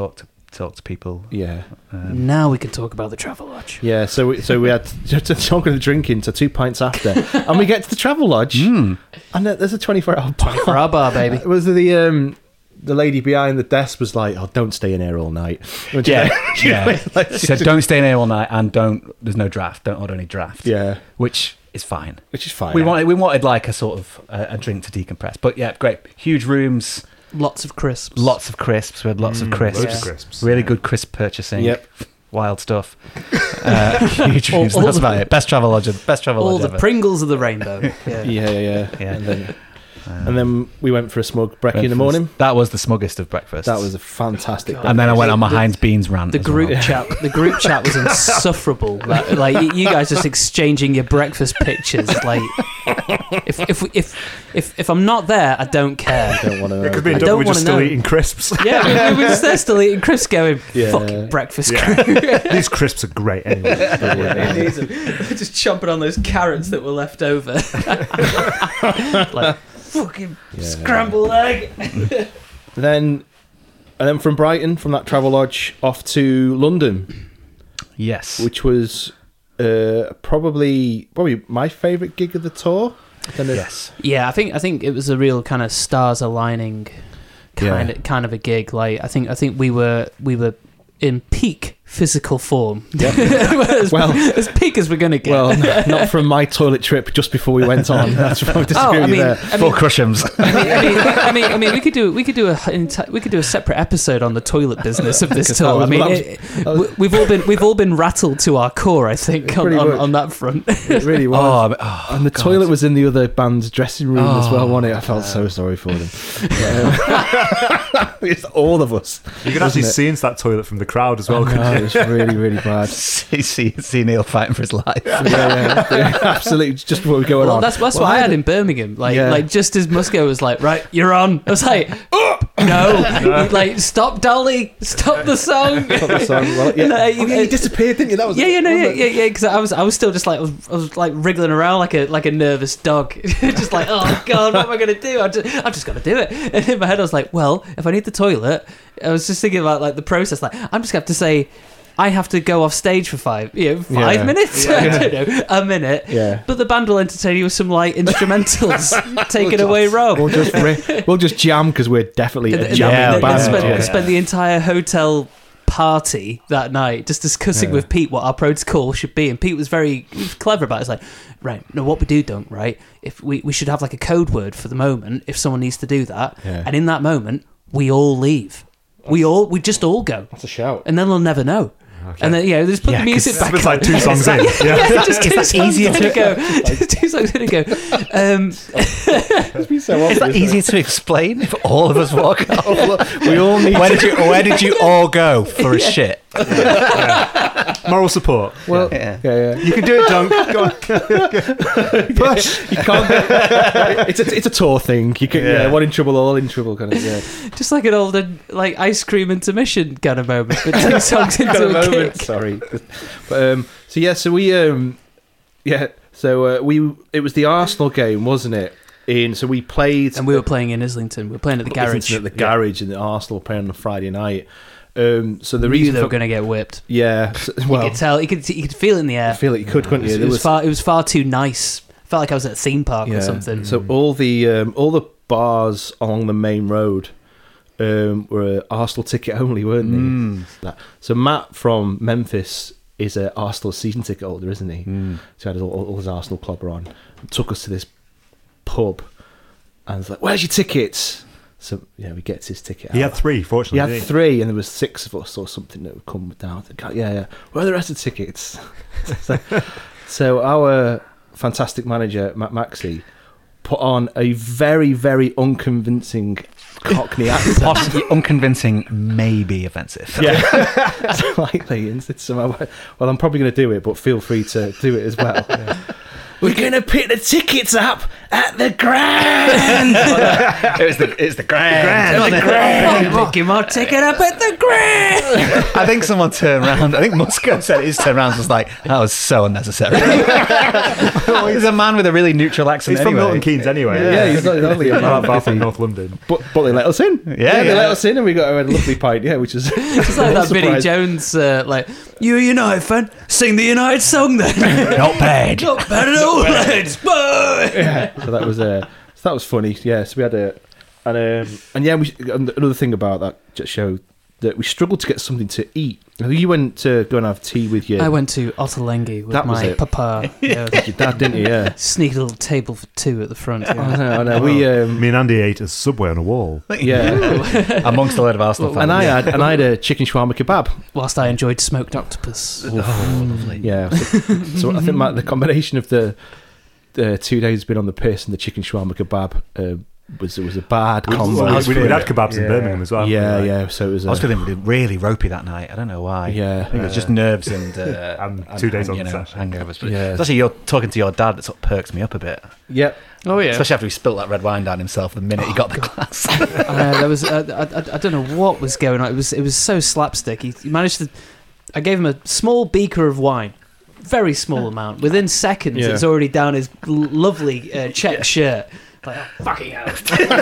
talk to people. Yeah. Um, Now we can talk about the Travelodge. Yeah, so we, so we had to talk of the drinking, so two pints after, and we get to the Travelodge, mm. and there's a twenty-four hour bar. For our bar, baby. It was the um, the lady behind the desk was like, "Oh, don't stay in here all night." Yeah, yeah. Like, So don't stay in here all night, and don't. There's no draft. Don't order any draft. yeah, which is fine. which is fine. We wanted we wanted like a sort of a, a drink to decompress. But yeah, great. Huge rooms, Lots of crisps. lots of crisps. We had lots of Mm, crisps. loads of Yeah. crisps. Really Yeah. good crisp purchasing. Yep. Wild stuff. Uh, huge All- rooms. all That's the- about it. Best travel lodge. Best travel All lodge the ever. Pringles of the rainbow. Yeah. Yeah, yeah, yeah. Yeah. And then Um, and then we went for a smug brekkie in the breakfast. morning. That was the smuggest of breakfasts. That was a fantastic. God. And then I went on my The- Heinz Beans rant. The as group well. chat, the group chat was insufferable. Like, like y- you guys just exchanging your breakfast pictures. Like, if if if if if I'm not there, I don't care. I don't want to. It could be I a don't dog. We're just wanna still know. eating crisps. Yeah, we, we were just there still eating crisps, going Yeah. fucking breakfast Yeah. crew. These crisps are great anyway. Just chomping on those carrots that were left over. Like fucking Yeah. scrambled egg. Then, and then from Brighton, from that travel lodge, off to London, Yes. which was uh, probably probably my favourite gig of the tour. I don't know. Yes. Yeah, I think I think it was a real kind of stars aligning kind Yeah. of kind of a gig. Like I think I think we were we were in peak physical form. as, Well- as peak as we're gonna get. Well, n- not from my toilet trip just before we went on. That's what I disagree oh, I with you mean, there. I Full mean, crushums. I mean, I mean, I mean, I mean, we could do we could do a enti- we could do a separate episode on the toilet business of this Because tour. that was- I mean, that was- it- that was- we- we've all been we've all been rattled to our core. I think on, Pretty on, much. on that front. It really was. Oh, but- oh, and the God. toilet was in the other band's dressing room as well, Oh, wasn't it? I felt so sorry for them. Yeah. It's all of us. You can actually Wasn't it? see into that toilet from the crowd as well. Oh, couldn't no, you? it's really, really bad. see, see, see Neil fighting for his life. Yeah, yeah, yeah, absolutely. Just what was going Well, on. that's that's Well, what I had had- in Birmingham. Like, Yeah. like just as Musco was like, "Right, you're on." I was like, "Oh no!" Like, stop, Dolly, stop the song. Stop the song. Well, yeah. No, Oh, you- yeah, you disappeared, didn't you? That was Yeah, yeah, no, yeah, wasn't yeah, it? yeah. Because I was, I was still just like, I was, I was like wriggling around like a, like a nervous dog, just like, oh god, what am I gonna do? I just, I've just got to do it. And in my head, I was like, well, if I need the toilet, I was just thinking about like the process. Like, I'm just gonna have to say, I have to go off stage for five, you know, five Yeah. minutes. Yeah. I don't know, a minute. Yeah. But the band will entertain you with some light instrumentals. Take it away, Rob. We'll just ri- we'll just jam because we're definitely And- a and- jamming Yeah, and- band. and spent, yeah. spent the entire hotel party that night just discussing Yeah. with Pete what our protocol should be, and Pete was very he was clever about it. It's like, right, no, what we do, Dunk, right? If we we should have like a code word for the moment if someone needs to do that, Yeah. and in that moment we all leave. We all we just all go, That's a shout. and then they'll never know. Okay. And then yeah, just put Yeah, the music 'cause back. It's like on. two songs in. Yeah. Yeah, just two that songs easier in to- a go. Just two songs in a go. Um, It's been so Is that obvious, easier to explain if all of us walk out? We all need. Where did you Where did you all go for a shit? Moral support. Well, Yeah. yeah, yeah. You can do it, Dunk. Go on. Push. You can't. It's a it's a tour thing. You can. Yeah. Yeah. One in trouble, all in trouble, kind of. Yeah. just like an older like ice cream intermission kind of moment, but two songs into Kind of a moment. kick. Sorry. But um. So yeah. So we um. Yeah. So uh, we. It was the Arsenal game, wasn't it? In so we played. And we were playing in Islington. We were playing at the garage. Islington at the garage, and the Arsenal playing on a Friday night. Um. So the We knew reason they for, were going to get whipped. yeah. So, You well, could tell. You could. You could feel it in the I air. feel like you could, couldn't you? It was, far. It was far too nice. Felt like I was at a theme park or something. So all the um, all the bars along the main road um, were Arsenal ticket only, weren't they? Mm. That- So Matt from Memphis is a Arsenal season ticket holder, isn't he? Mm. So he had all, all his Arsenal clobber on. Took us to this pub, and was like, "Where's your tickets?" So yeah, we gets his ticket. He out. had three, fortunately. He had didn't he? three, and there was six of us or something that would come down. Yeah, yeah. Where are the rest of the tickets? so, so our fantastic manager Matt Maxey put on a very, very unconvincing Cockney accent. Possibly unconvincing, maybe offensive. Yeah, slightly. And said somehow, well, I'm probably going to do it, but feel free to do it as well. We're going to pick the tickets up at the Grand. it was the it's the grand. Grand. I'm picking my ticket up at the Grand. I think someone turned around. I think Musko said his turn around was like, that was so unnecessary. He's a man with a really neutral accent. He's from anyway. Milton Keynes anyway. Yeah, he's not only a Not man, far is from he? North London. But but they let us in. Yeah, Yeah, they yeah. let us in, and we got a lovely pint. Yeah, which is It's like that Vinnie Jones, uh, like, you a United fan? Sing the United song then. Not bad. Not bad at all, lads. Whoa. Yeah, so that was uh, so that was funny. Yeah, so we had a and um, and yeah, we another thing about that show that we struggled to get something to eat. You went to go and have tea with your I went to Ottolenghi with That was my it. papa. Yeah, your dad, didn't you? Yeah. sneaky little table for two at the front. I Yeah. know, I know. We um, Me and Andy ate a Subway on a wall. yeah, Amongst a load of Arsenal fans. and I had and I had a chicken shawarma kebab. Whilst I enjoyed smoked octopus. Oh, lovely. Yeah, so, so I think my, the combination of the the two days been on the piss and the chicken shawarma kebab uh, was it was a bad combo. We, was we, we feeling had it. kebabs in Yeah. Birmingham as well. yeah, Like, yeah. So it was. I was Uh, feeling really, really ropey that night. I don't know why. Yeah. I think it was just nerves and, uh, And two days and, on you know, set. hangovers. But Yeah. it's actually you're talking to your dad that sort of perks me up a bit. yeah. Oh, yeah. Especially after he spilt that red wine down himself the minute he got the glass. uh, there was uh, I, I, I don't know what was going on. It was it was so slapstick. He, he managed to. I gave him a small beaker of wine, very small amount. Within seconds, Yeah. it's already down his l- lovely uh, check shirt. Like, oh, fucking hell!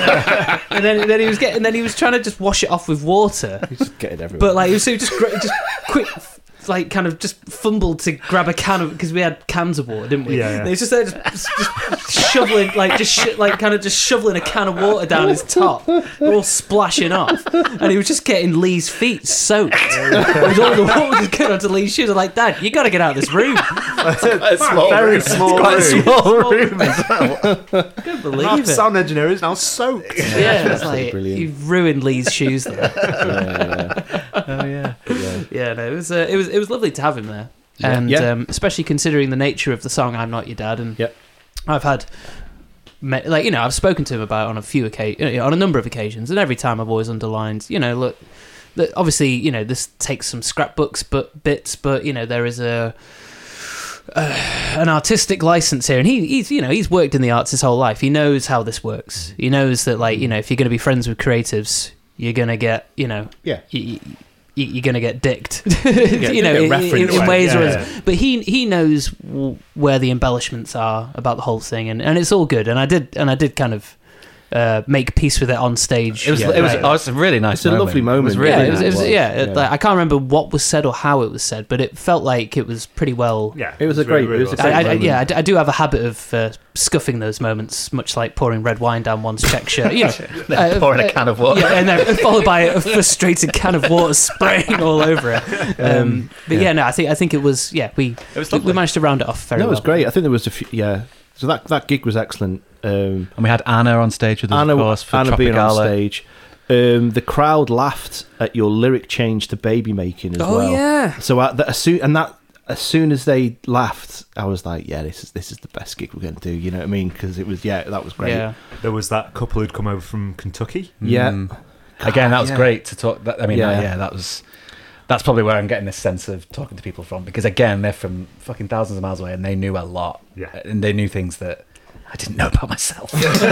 and then, then he was getting. Then he was trying to just wash it off with water, He's just getting everywhere. but like he was so just gra- just quick. Like kind of just fumbled to grab a can of because we had cans of water, didn't we? Yeah, yeah. And he's just there, just, just shoveling, like just sh- like kind of just shoveling a can of water down his top, They're all splashing off, and he was just getting Lee's feet soaked. With all the water just getting onto Lee's shoes. I'm like, Dad, you got to get out of this room. a small Very small quite a room. small room as well. I couldn't believe Half it. sound engineer is now soaked. Yeah, it's like brilliant. you've ruined Lee's shoes there. yeah, yeah. Oh, yeah. yeah. Yeah, no, it was uh, it was it was lovely to have him there, Yeah. and Yeah. Um, especially considering the nature of the song "I'm Not Your Dad." And Yep. I've had, me- like you know, I've spoken to him about it on a few occasions, on a number of occasions, and every time I've always underlined, you know, look, that obviously, you know, this takes some scrapbooks, but bits, but you know, there is a. Uh, an artistic license here, and he, he's you know he's worked in the arts his whole life. He knows how this works. He knows that, like, you know, if you're going to be friends with creatives, you're going to get, you know, Yeah. you, you, you're going to get dicked, Yeah, you know, get in, in, referenced. in ways. Yeah, or yeah. But he he knows w- where the embellishments are about the whole thing, and, and it's all good. And I did and I did kind of uh, make peace with it on stage. It was, Yeah, it, was, Right. oh, it's a really nice It's a lovely moment. It was yeah, really it was, it was, nice. yeah, it- Yeah. like, I can't remember what was said or how it was said, but it felt like it was pretty well. Yeah, It was a really, great- really it was a well great I, I, moment. yeah, I d- I do have a habit of uh, scuffing those moments, much like pouring red wine down one's check shirt. You know, Then uh, pouring uh, a can of water. yeah, and then followed by a frustrated can of water spraying all over it. Um, but yeah. yeah. no, I think I think it was. Yeah, we It was we, we lovely. managed to round it off very No, it was well. great. I think there was a few. Yeah. So that that gig was excellent. Um, And we had Anna on stage with us, Anna, of course, for Anna being on Tropicala. stage. Um, the crowd laughed at your lyric change to baby making as Oh well. yeah, So at the, as soon and that as soon as they laughed, I was like, yeah, this is this is the best gig we're going to do. You know what I mean? Because it was yeah, that was great. yeah. There was that couple who'd come over from Kentucky. Yeah. Mm. Again, that was Yeah. great to talk. That, I mean, Yeah. yeah. yeah, that was. That's probably where I'm getting this sense of talking to people from, because again, they're from fucking thousands of miles away, and they knew a lot, Yeah. and they knew things that I didn't know about myself.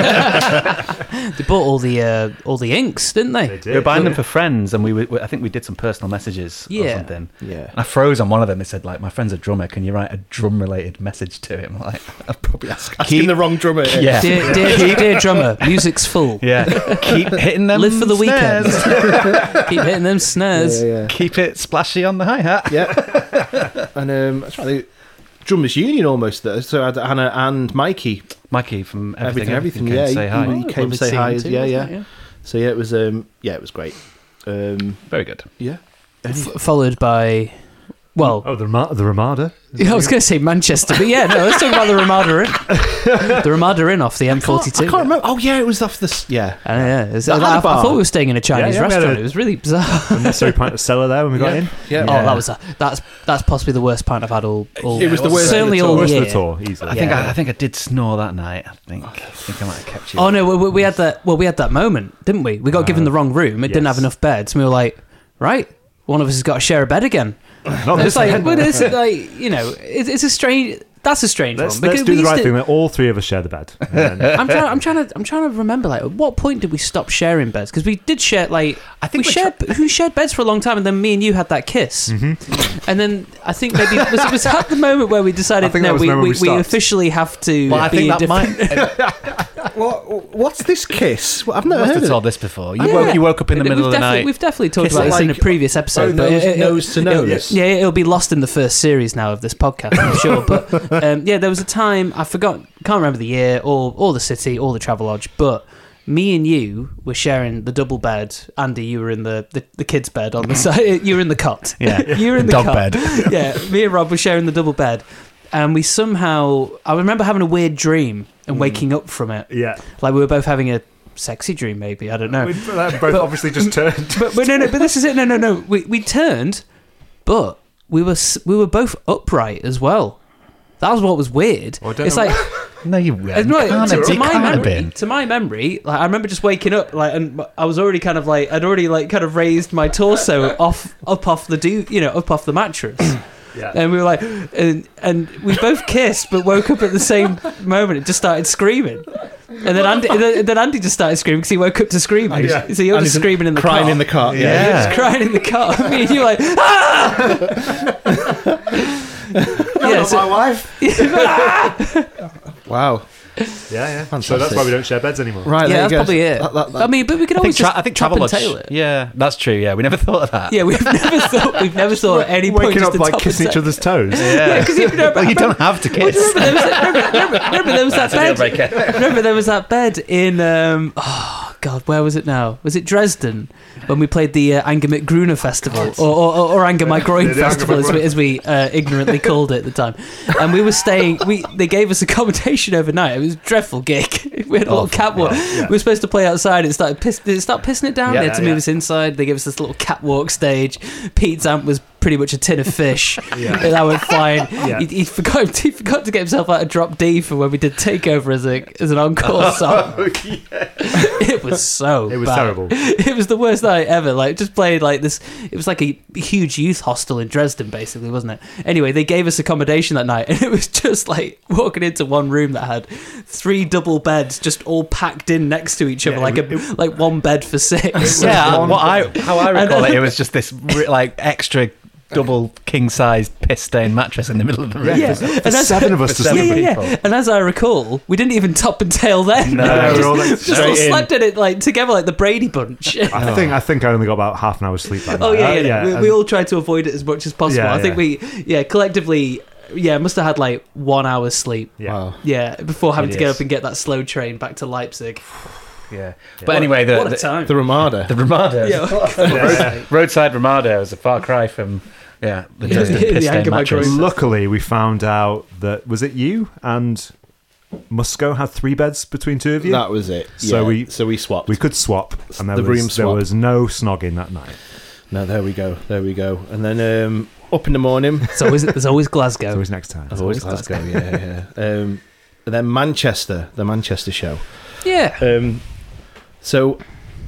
They bought all the uh, all the inks, didn't they? They did. We were buying them for friends, and we were, I think we did some personal messages or Yeah. something. Yeah. And I froze on one of them. They said, like, my friend's a drummer. Can you write a drum-related message to him? Like, I've probably asked, Keep- asking the wrong drummer. yeah, Dear, dear, dear drummer, music's full. yeah. Keep hitting them. Live for the weekend. snares. Keep hitting them snares. Yeah, yeah. Keep it splashy on the hi hat. Yeah. and um, that's right. The Drummers Union almost there. So I had Hannah and Mikey. Mikey from Everything, everything, everything. everything, Yeah, came to say hi. he- he came to say Lovely hi. seeing too, Yeah, wasn't yeah. it? So yeah, it was. Um, yeah, it was great. Um, Very good. yeah. F- followed by, well, Oh, the Rama- the Ramada. I was going to say Manchester, but yeah, no, let's talk about the Ramada Inn. The Ramada Inn off the M I can't, forty-two. I can't remember. Oh yeah, it was off this. Yeah. Uh, yeah, it was- The I, I Hannah thought we were staying in a Chinese Yeah, yeah, we had restaurant. a- It was really bizarre. A necessary pint of cellar there when we got Yeah. in. Yeah. Oh, that was a, that's that's possibly the worst pint I've had all. all It was the worst certainly of the all tour. Worst year. of the tour, easily. I think Yeah. I, I think I did snore that night. I think I think I might have kept you. Oh no, we, we- we had that. Well, we had that moment, didn't we? We got Uh, given the wrong room. It didn't have yes. enough beds, and we were like, right, one of us has got to share a bed again. Not And this it's like, end. but it's like, you know, it's, it's a strange. that's a strange Let's, one. let's because do we the used right to- thing. That all three of us share the bed. And then- I'm trying. I'm trying to. I'm trying to remember. Like, at what point did we stop sharing beds? Because we did share. Like, I think we we're shared. who shared beds for a long time, and then me and you had that kiss. Mhm. And then I think maybe was it was that the moment where we I decided think that no, was the we, moment we, we we stopped. officially have to. Well, I be think a that different- might. What, what's this kiss? Well, I've I never must heard have of told it. this before. You Yeah. woke. You woke up in the We've middle of the definitely- night. We've definitely talked Kiss about it this in a like- previous episode. oh, but nose- it- it- nose to it'll- nose. Yeah, it'll be lost in the first series now of this podcast, I'm sure. But um, yeah, there was a time I forgot, can't remember the year or or the city or the Travelodge, but me and you were sharing the double bed. Andy, you were in the, the, the kids' bed on the side. You were in the cot. Yeah. you were in the Dog cot. bed. Yeah, me and Rob were sharing the double bed, and we somehow I remember having a weird dream and waking up from it, yeah, like we were both having a sexy dream. Maybe I don't know. we both But- obviously just turned. But, but no, no. But this is it. No, no, no. We we turned, but we were s- we were both upright as well. That was what was weird. Well, I don't It's know- like No, you uh, weren't. no, You can't to, have- to you my can't have memory, been. to my memory, like I remember just waking up, like, and I was already kind of like I'd already like kind of raised my torso off up off the do you know up off the mattress. Yeah. And we were like, and, and we both kissed, but woke up at the same moment and just started screaming. And then Andy, then then Andy just started screaming because he woke up to screaming. Yeah. So you're And just he's screaming in the crying car. in the car. Yeah. He was crying in the car. Me and you were like, ah! yeah, so, my wife. Wow. Yeah, yeah. So Fantastic. that's why we don't share beds anymore. Right. yeah, there that's you go. probably it. That- that- that- I mean, but we could I think, always tra- just I think chop and Travelodge. tail it. Yeah, that's true. Yeah, we never thought of that. Yeah, we've never thought we've never thought at any point Waking just up to like top kissing and each other's toes. Yeah. because you know, Well, you don't have to kiss. remember, there was, remember, remember, remember there was that That's a deal bed. breaker. Remember there was that bed in um, oh god, where was it now? Was it Dresden when we played the uh, Anger McGruner Festival or, or, or, or Anger My Groin Yeah, the Anger Festival as we, McGroin. as we uh, ignorantly called it at the time? And we were staying. We they gave us accommodation overnight. It was a dreadful gig. We had a little catwalk. yeah. We were supposed to play outside. It started piss, did it start pissing it down. Yeah, they had to yeah, move yeah. us inside. They gave us this little catwalk stage. Pete's amp was pretty much a tin of fish. Yeah. And that went fine. Yeah. He, he forgot. He forgot to get himself out of Drop D for when we did Takeover as a as an encore song. It was so. It was bad. terrible. It was the worst night ever. Like just played like this. It was like a huge youth hostel in Dresden, basically, wasn't it? Anyway, they gave us accommodation that night, and it was just like walking into one room that had three double beds just all packed in next to each other, Yeah, like it- a like one bed for six. Yeah, one- what I how I recall And- it, it was just this re- like extra double king sized piss stained mattress in the middle of the room. Yeah. For, And for that's- seven of us to for sleep. Yeah, seven yeah, people. yeah. And as I recall, we didn't even top and tail then. No, Yeah, just, we're all like just all straight in. slept in it like together, like the Brady Bunch. I think I think I only got about half an hour's sleep that Oh night. yeah, Uh, yeah. yeah. We, and- we all tried to avoid it as much as possible. Yeah, I think we, yeah, collectively, yeah, must have had like one hour's sleep. yeah. Wow. Yeah, before having to get Idiots. up and get that slow train back to Leipzig. Yeah. But anyway, the what a the, time. The Ramada. the Ramada, Yeah. Yeah. roadside Ramada, is a far cry from yeah the Yeah, Dresden the- the piss Anger stained My mattress. Groin. Luckily, we found out that was it you and Musco had three beds between two of you. That was it. So Yeah. we- so we swapped. We could swap, and there The was room there swap. was no snogging that night. No, there we go. There we go. And then um, up in the morning. There's always, there's always So Glasgow. always next time. I've always Glasgow. Yeah, yeah. Um, and then Manchester, the Manchester show. Yeah. Um, so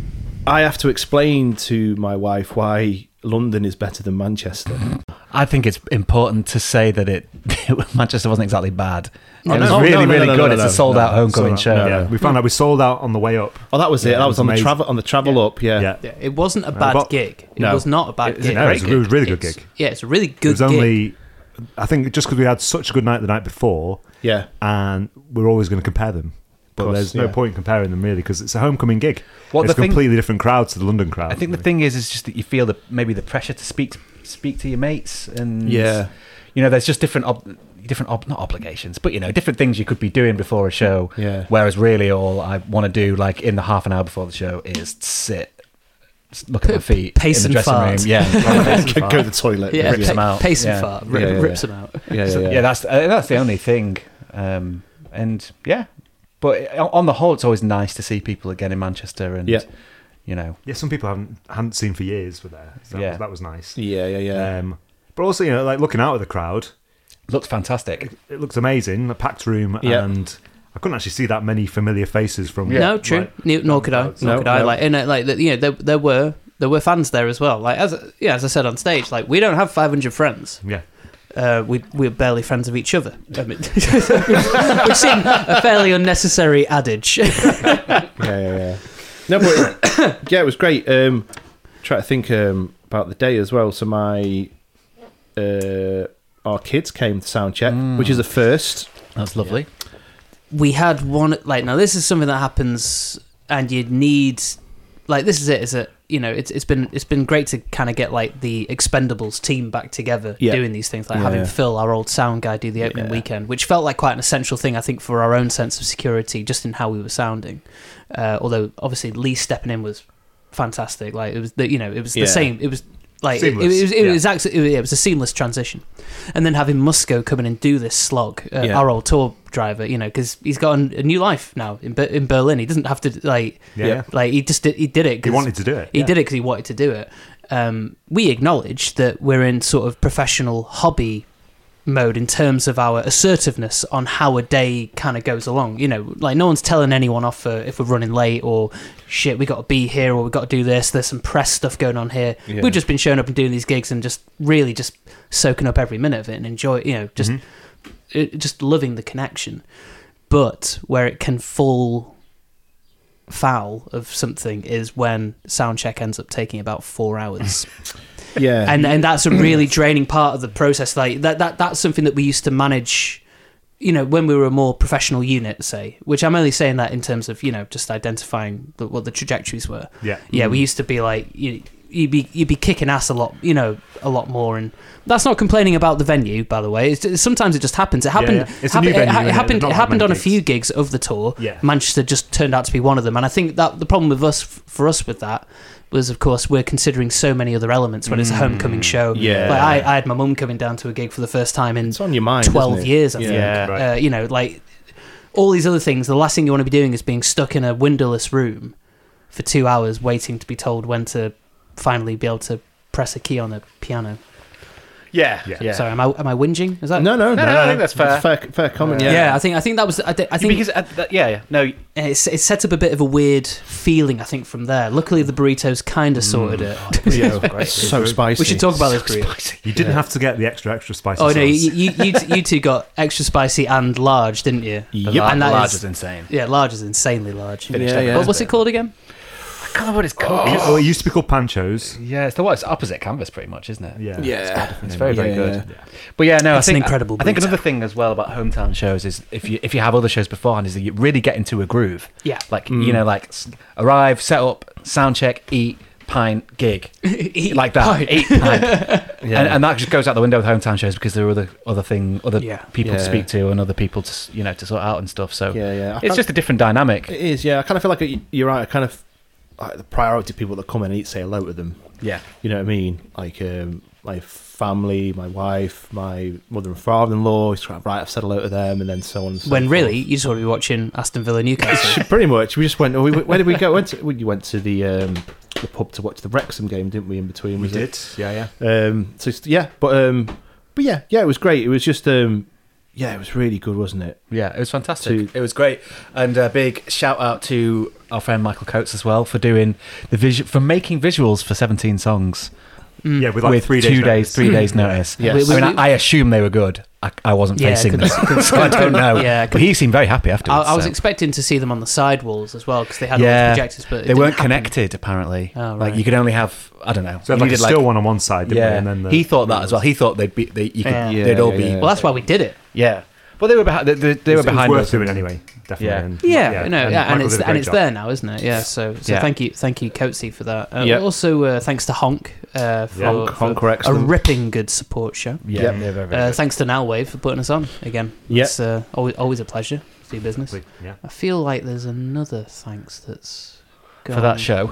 I have to explain to my wife why London is better than Manchester. I think it's important to say that it Manchester wasn't exactly bad. It Oh, was no, really, no, no, really no, no, good. no, it's no, a sold out no, homecoming So, show. no, yeah, no. we found out we sold out on the way up. Oh, that was it. Yeah, that it was, was on the amazing. travel on the travel up. Yeah. Yeah, Yeah, it wasn't a No, bad but- gig. It No. was not a bad It was a gig. no, it was, great it was a really good It's- gig. Yeah, it's a really It good was gig. only, I think, just because we had such a good night the night before, Yeah. and we're always going to compare them. But course, there's no yeah. point comparing them really because it's a homecoming gig. What it's the a thing- completely different crowd to the London crowd. I think the thing is, is just that you feel that maybe the pressure to speak speak to your mates, and Yeah. you know, there's just different ob- different ob- not obligations, but you know, different things you could be doing before a show. Yeah. Whereas really, all I want to do, like in the half an hour before the show, is sit, s- look at my feet, pace in the and dressing fart. room. Yeah, pace and Go fart. to the toilet. Yeah, rips pa- them out. pace and Yeah. fart. Rip, Yeah, yeah, rips yeah. them out. Yeah, yeah, So, yeah. yeah, that's uh, that's the only thing, um, and yeah, but on the whole, it's always nice to see people again in Manchester, and Yeah. you know, yeah, some people haven't hadn't seen for years were there. So that, Yeah. was, that was nice. Yeah, yeah, yeah. Um, but also, you know, like looking out at the crowd, looked fantastic. it looks amazing. A packed room, Yeah. and I couldn't actually see that many familiar faces from. Yeah. No, true. like, Nor, nor could I. crowds. Nor No, could I. no. Like, and uh, like, you know, there, there were there were fans there as well. Like, as yeah, as I said on stage, like we don't have five hundred friends, Yeah, uh, we we're barely friends of each other. I mean, which seemed a fairly unnecessary adage. yeah, yeah, yeah. No, but yeah, it was great. Um, try to think um, about the day as well. So my uh, our kids came to sound check, mm. which is a first. That's lovely. Yeah. We had one like now. This is something that happens, and you need like this is it. Is it you know it's it's been it's been great to kind of get like the Expendables team back together yeah. doing these things, like yeah. having Phil, our old sound guy, do the opening yeah. weekend, which felt like quite an essential thing, I think, for our own sense of security, just in how we were sounding. Uh, although obviously Lee stepping in was fantastic. Like it was the you know it was yeah. the same. It was. Like it, it was, it yeah. was actually it was, it was a seamless transition, and then having Musco come in and do this slog, uh, yeah. our old tour driver, you know, because he's got a new life now in in Berlin. He doesn't have to like, yeah, like he just did, he did it. He wanted to do it. He yeah. did it because he wanted to do it. Um, we acknowledge that we're in sort of professional hobby mode in terms of our assertiveness on how a day kind of goes along. You know, like no one's telling anyone off for if we're running late or shit, we got to be here or we got to do this. There's some press stuff going on here. Yeah. We've just been showing up and doing these gigs and just really just soaking up every minute of it and enjoy, you know, just mm-hmm. it, just loving the connection. But where it can fall foul of something is when sound check ends up taking about four hours. Yeah, and and that's a really draining part of the process. Like that, that that's something that we used to manage, you know, when we were a more professional unit, say. Which I'm only saying that in terms of you know just identifying the, what the trajectories were. Yeah, yeah. Mm. We used to be like you, you'd be you'd be kicking ass a lot, you know, a lot more. And that's not complaining about the venue, by the way. It's just, sometimes it just happens. It happened. Yeah, yeah. It's a happen, new venue, it, ha- isn't it it? happened. There's It not happened that on a many few gigs. gigs of the tour. Yeah. Manchester just turned out to be one of them. And I think that the problem with us, for us, with that. Was of course we're considering so many other elements when it's a homecoming show. Yeah. Like I, I had my mum coming down to a gig for the first time in it's on your mind. twelve isn't it? years. I Yeah. think. Yeah. Right. Uh, you know, like all these other things. The last thing you want to be doing is being stuck in a windowless room for two hours waiting to be told when to finally be able to press a key on a piano. Yeah, Yeah. yeah. Sorry, am I am I whinging? Is that No, no, No, no, I think that's fair. It's fair, fair comment. Yeah, Yeah, I think I think that was. I, thi- I think because uh, that, yeah, yeah, no, it's it set up a bit of a weird feeling. I think from there. Luckily, the burritos kind of sorted it. yeah. Great. It's so spicy. We should talk about this burrito. You didn't Yeah. have to get the extra extra spicy. Oh no, sauce. you you, you, t- you two got extra spicy and large, didn't you? the Yep. large, And that large is- is insane. Yeah, large is insanely large. Finished Yeah, every yeah. What, what's it called again? I can't remember what it's called. Oh, it used to be called Panchos. Yeah, it's the what? It's opposite canvas, pretty much, isn't it? Yeah, Yeah. It's very, very Yeah, good. yeah. Yeah. But yeah, no, It's I an think incredible I think burrito. another thing as well about hometown shows is if you if you have other shows beforehand is that you really get into a groove. Yeah. Like Mm. you know, like s- arrive, set up, sound check, eat, pint, gig, Eat like that. pint. Eat, pint, Yeah. and, and that just goes out the window with hometown shows because there are other other thing, other Yeah. people to Yeah. speak to and other people to s- you know to sort out and stuff. So yeah, yeah. I it's can't- just a different dynamic. It is. Yeah, I kind of feel like it- you're right. I kind of like the priority people that come in and eat, say hello to them. Yeah, You know what I mean? Like um, my family, my wife, my mother and father-in-law. It's right. I've said hello to them, and then so on. And so When forth. really you just want to be watching Aston Villa Newcastle. Pretty much, we just went. Oh, we, where did we go? Went to, we went to the um, the pub to watch the Wrexham game, didn't we? In between, We was did. it? Yeah, yeah. Um, so it's- yeah, but um, but yeah, yeah, it was great. It was just um, yeah, it was really good, wasn't it? yeah, it was fantastic. To- It was great, and a big shout out to our friend Michael Coates as well for doing the visu- for making visuals for seventeen songs. Mm. Yeah, with like with three two days, days, notice. three days notice. Yes. We- we- I mean, we- I, I assume they were good. I, I wasn't Yeah, facing could- them, could- so I don't know. Yeah, but he seemed very happy I, afterwards. I was so. expecting to see them on the sidewalls as well because they had all Yeah. the projectors, but it They didn't weren't happen. connected, apparently. Oh, Like right. you could only have, I don't know. So you like a needed, still one on one side, didn't yeah. we? And then the, he thought that as well. He thought they'd be, they, you could, Yeah. they'd all Yeah, be, yeah. yeah. Well, that's why we did it. But they were behind. They, they, they it were was, behind it was worth us. doing anyway. Definitely. Yeah. And, Yeah, no, and yeah, and Michael it's did a and great it's job. there now, isn't it? Yeah. So, so Yeah. thank you, thank you, Coatsy, for that. Uh, Yeah. Also, uh, thanks to Honk uh, for, Yeah. Honk, for Honk were a excellent. ripping good support show. Yeah, Yep. they're very, very Uh, good. thanks to Nowwave for putting us on again. Yep. It's uh, always, always a pleasure to do business. Yeah. I feel like there's another thanks that's gone. for that show.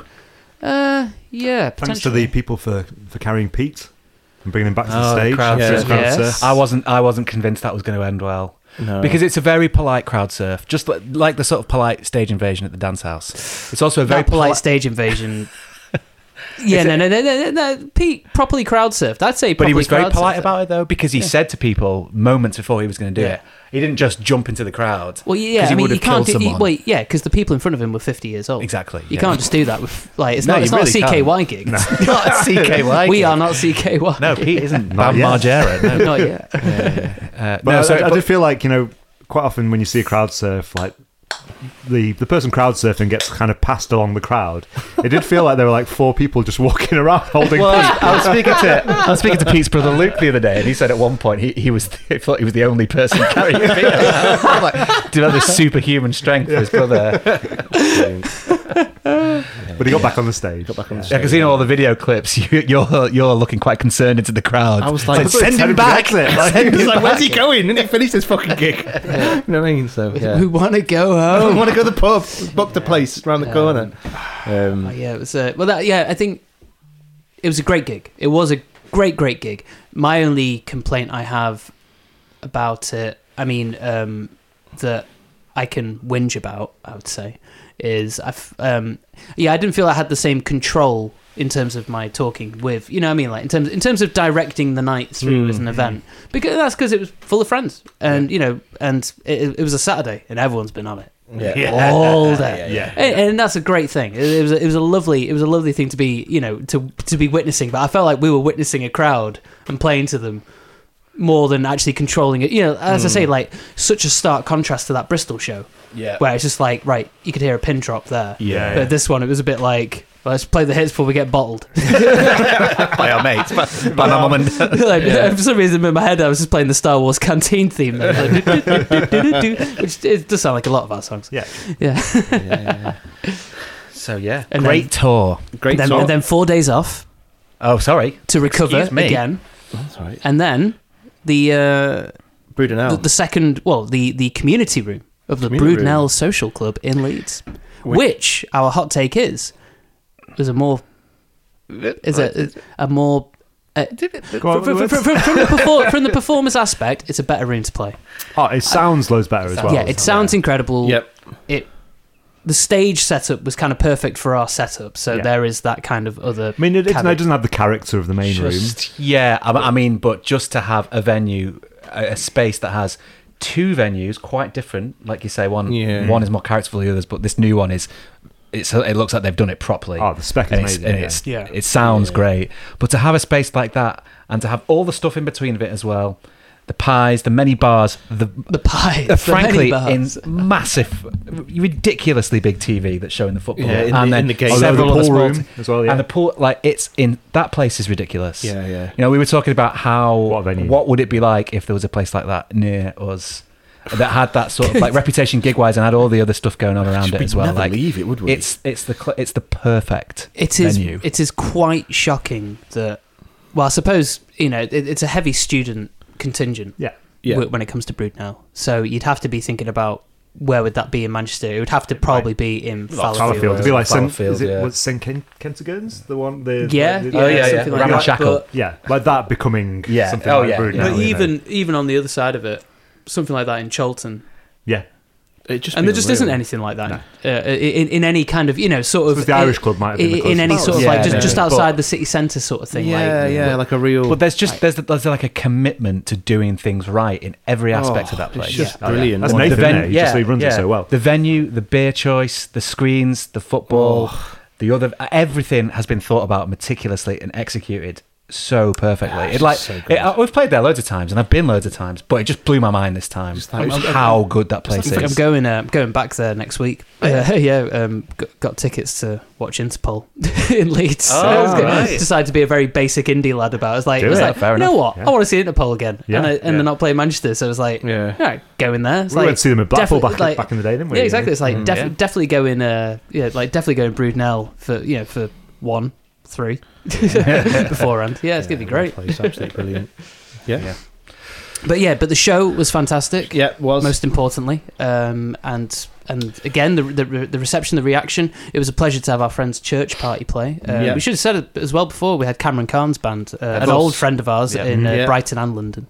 Uh, yeah, Thanks to potentially. the people for, for carrying Pete and bringing him back to Oh, the the stage. crowd surf. Crowd Yes. surf. I wasn't. I wasn't convinced that was going to end well. No. Because it's a very polite crowd surf, just like, like the sort of polite stage invasion at the dance house. It's also a very that polite poli- stage invasion Yeah, Is no, it- no, no, no, no, no. Pete properly crowd surfed. I'd say, But he properly was very crowd polite surfed. about it though, because he said to people moments before he was going to do Yeah. it, he didn't just jump into the crowd. Well, yeah, 'Cause he I mean, would you have can't killed do. someone. Well, yeah, because the people in front of him were fifty years old. Exactly. You yeah. can't just do that with like it's No, not. you It's not really a C K Y gig. not a C K Y. We gig. are not C K Y. No, Pete isn't Not Bam yet. Margera. No. not yet. Uh, But no, I, so I, I but- did feel like, you know, quite often when you see a crowd surf, like the the person crowd surfing gets kind of passed along the crowd. It did feel like there were like four people just walking around holding Well, Pete. I was speaking to I was speaking to Pete's brother Luke the other day, and he said at one point he, he was he thought he was the only person carrying Pete around. I'm like, do you have this superhuman strength for his brother? But he got back on the stage. Got back on the Yeah, stage. because in all the video clips, you, you're you're looking quite concerned into the crowd. I was like, Said, send him back. Send He's him like, where's he back." going? And he finished his fucking gig. You know what I mean? So yeah. We want to go I home. want to go to the pub. Book the place around the corner. Oh, Um, yeah, it was. Uh, well, that, yeah, I think it was a great gig. It was a great, great gig. My only complaint I have about it, I mean, um, that I can whinge about, I would say, is I've, um, yeah, I didn't feel I had the same control in terms of my talking with, you know what I mean, like in terms in terms of directing the night through Mm. as an event, because that's because it was full of friends, and you know, and it, it was a Saturday, and everyone's been on it yeah. all day. Yeah. And, and that's a great thing. It, it was a, it was a lovely it was a lovely thing to be you know to to be witnessing. But I felt like we were witnessing a crowd and playing to them more than actually controlling it. You know, as I say, like such a stark contrast to that Bristol show Yeah. where it's just like right, you could hear a pin drop there. Yeah. But this one, it was a bit like well, let's play the hits before we get bottled. By our mates. By, by my mum and dad. like, For some reason, in my head, I was just playing the Star Wars canteen theme, there, like, do, do, do, do, do, do, which it does sound like a lot of our songs. Yeah. Yeah. yeah, yeah, yeah. So yeah, And great then- tour. Great And then, song. and then four days off Oh, sorry. to recover Excuse me. again. That's right. And then the uh, Brudenell. the, the second, well, the, the community room of the Community Brudenell room. Social Club in Leeds, Which- which our hot take is is a more is a a more uh, Go on from, with from, the from, words. from the perfor- from the performance aspect, it's a better room to play. Oh, it sounds loads better as well. yeah, it sounds incredible. Yep. It the stage setup was kind of perfect for our setup, so Yeah. there is that kind of other. I mean, it, it's, no, it caveat. doesn't have the character of the main room. Just, yeah, I, I mean, but just to have a venue, a, a space that has two venues, quite different. Like you say, one Yeah. one is more characterful than the others, but this new one is. It's, it looks like they've done it properly. Oh, the spec is and it's, amazing. and yeah. it's, Yeah. it sounds Yeah. great. But to have a space like that and to have all the stuff in between of it as well, the pies, the many bars, the The pie, uh, frankly, the many in bars. massive, ridiculously big T V that's showing the football. Yeah, in the- and then in the gate. Oh, the several pool other sports- room as well, yeah. And the pool, like it's in that place is ridiculous. Yeah, yeah. You know, we were talking about how What venue? what would it be like if there was a place like that near us that had that sort of like reputation gig wise and had all the other stuff going on around it We'd as well. never Like leave it, would we? it's it's the cl- it's the perfect It is. venue. It is quite shocking that. Well, I suppose you know it, it's a heavy student contingent Yeah. Yeah. w- when it comes to Broodnow. So you'd have to be thinking about where would that be in Manchester. It would have to probably be in Fallowfield. Fallowfield. It'd be like St. Fallowfield, Is it yeah. what's Saint Ken- Kentigern's? The one. The Yeah, the- yeah, Oh, yeah, yeah. something like that. Ramshackle. But, yeah, like that becoming Yeah. something Oh, like yeah, Brood yeah. now, but you know. even even on the other side of it, something like that in Cholton, yeah, It just and be there just unreal. isn't anything like that uh, in in any kind of you know sort of the Irish club might have been the in, in any closest. sort of Yeah, like just, yeah. just But- outside the city centre sort of thing. Yeah, like, yeah, like a real. But there's just Right. there's there's like a commitment to doing things right in every aspect Oh, of that it's place. just Oh, yeah. brilliant. That's One- Nathan, The ven- isn't it? He just- he runs it so well. The venue, the beer choice, the screens, the football, the other everything has been thought about meticulously and executed so perfectly. Yeah, it like so good. it, I- we've played there loads of times, and I've been loads of times, but it just blew my mind this time. Just like- how good that place I'm is. going. Uh, I'm going back there next week. Uh, yeah, um, got, got tickets to watch Interpol in Leeds. Oh, So I was gonna- right. decided to be a very basic indie lad about it. I was like, Do I was it. like Fair you know enough. what? Yeah. I want to see Interpol again. Yeah, and, I, and yeah. they're not playing Manchester, so I was like, Yeah. all right, go in there. It's we like, went to see them at Blackpool back, definitely, like- back in the day, didn't we? yeah, exactly. It's like Mm, def- yeah. definitely go in. Uh, yeah, like definitely go in Broodnell for you know for one, three beforehand. Yeah, it's gonna be great. Place, absolutely brilliant. Yeah. Yeah. But yeah, but the show was fantastic. Yeah, it was. Most importantly, um, and and again the, the the reception, the reaction. It was a pleasure to have our friends Church Party play. Uh, Yeah. We should have said it as well before. We had Cameron Carn's band, uh, an course. old friend of ours Yeah. in uh, Yeah. Brighton and London.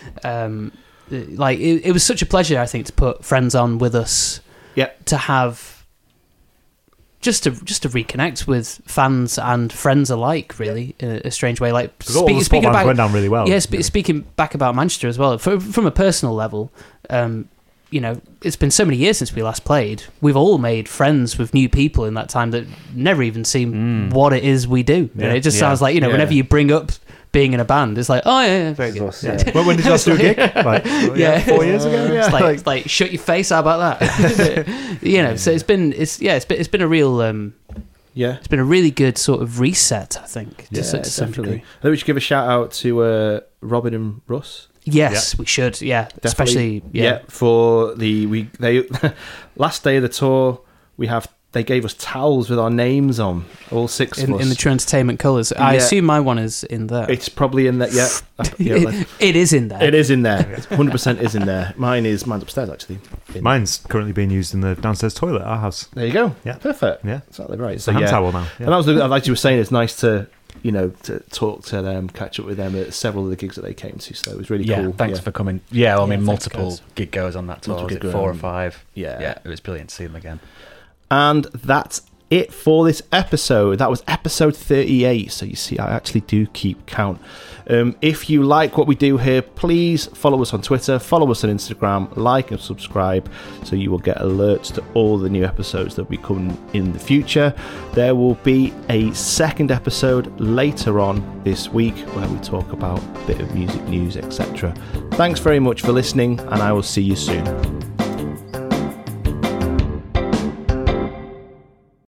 Um, uh, like it, it was such a pleasure, I think, to put friends on with us. Yeah. To have just to just to reconnect with fans and friends alike, really, in a, a strange way. Like Because all the sport bands went down really well. yeah, spe- speaking back about Manchester as well, for, from a personal level, um, you know, it's been so many years since we last played. We've all made friends with new people in that time that never even seen Mm. what it is we do. You know, Yeah. it just Yeah. sounds like, you know, Yeah. whenever you bring up being in a band, it's like, oh, yeah, yeah very good. Us, Yeah. When, when did you last do a gig? Like, oh, yeah, Yeah. four years ago? Yeah. It's like, like- it's like, shut your face. How about that? you know, so it's been, it's yeah, it's been, it's been a real, um, Yeah. it's been a really good sort of reset, I think, to, Yeah, s- to some definitely. degree. I think we should give a shout out to uh, Robin and Russ. Yes, we should. Yeah, especially yeah. for the we they last day of the tour we have they gave us towels with our names on, all six In, of us. in the True Entertainment colours. I Yeah. assume my one is in there. It's probably in there. Yeah, uh, yeah like- it, it is in there. it is in there. one hundred percent is in there. Mine is mine's upstairs actually. In- Mine's currently being used in the downstairs toilet at our house. There you go. Yeah. Perfect. Yeah. Exactly right. It's So a hand yeah, towel now. Yeah. and that was the, like you were saying. It's nice to you know to talk to them, catch up with them at several of the gigs that they came to. So it was really Yeah, cool. thanks yeah. for coming. Yeah, well, I Yeah, mean, thanks, multiple guys. gig goers on that tour. Multiple Was it gig four or goers. five? Yeah. Yeah, it was brilliant to see them again. And that's it for this episode. That was episode thirty-eight. So you see, I actually do keep count. Um, if you like what we do here, please follow us on Twitter, follow us on Instagram, like and subscribe so you will get alerts to all the new episodes that will be coming in the future. There will be a second episode later on this week where we talk about a bit of music news, et cetera. Thanks very much for listening, and I will see you soon.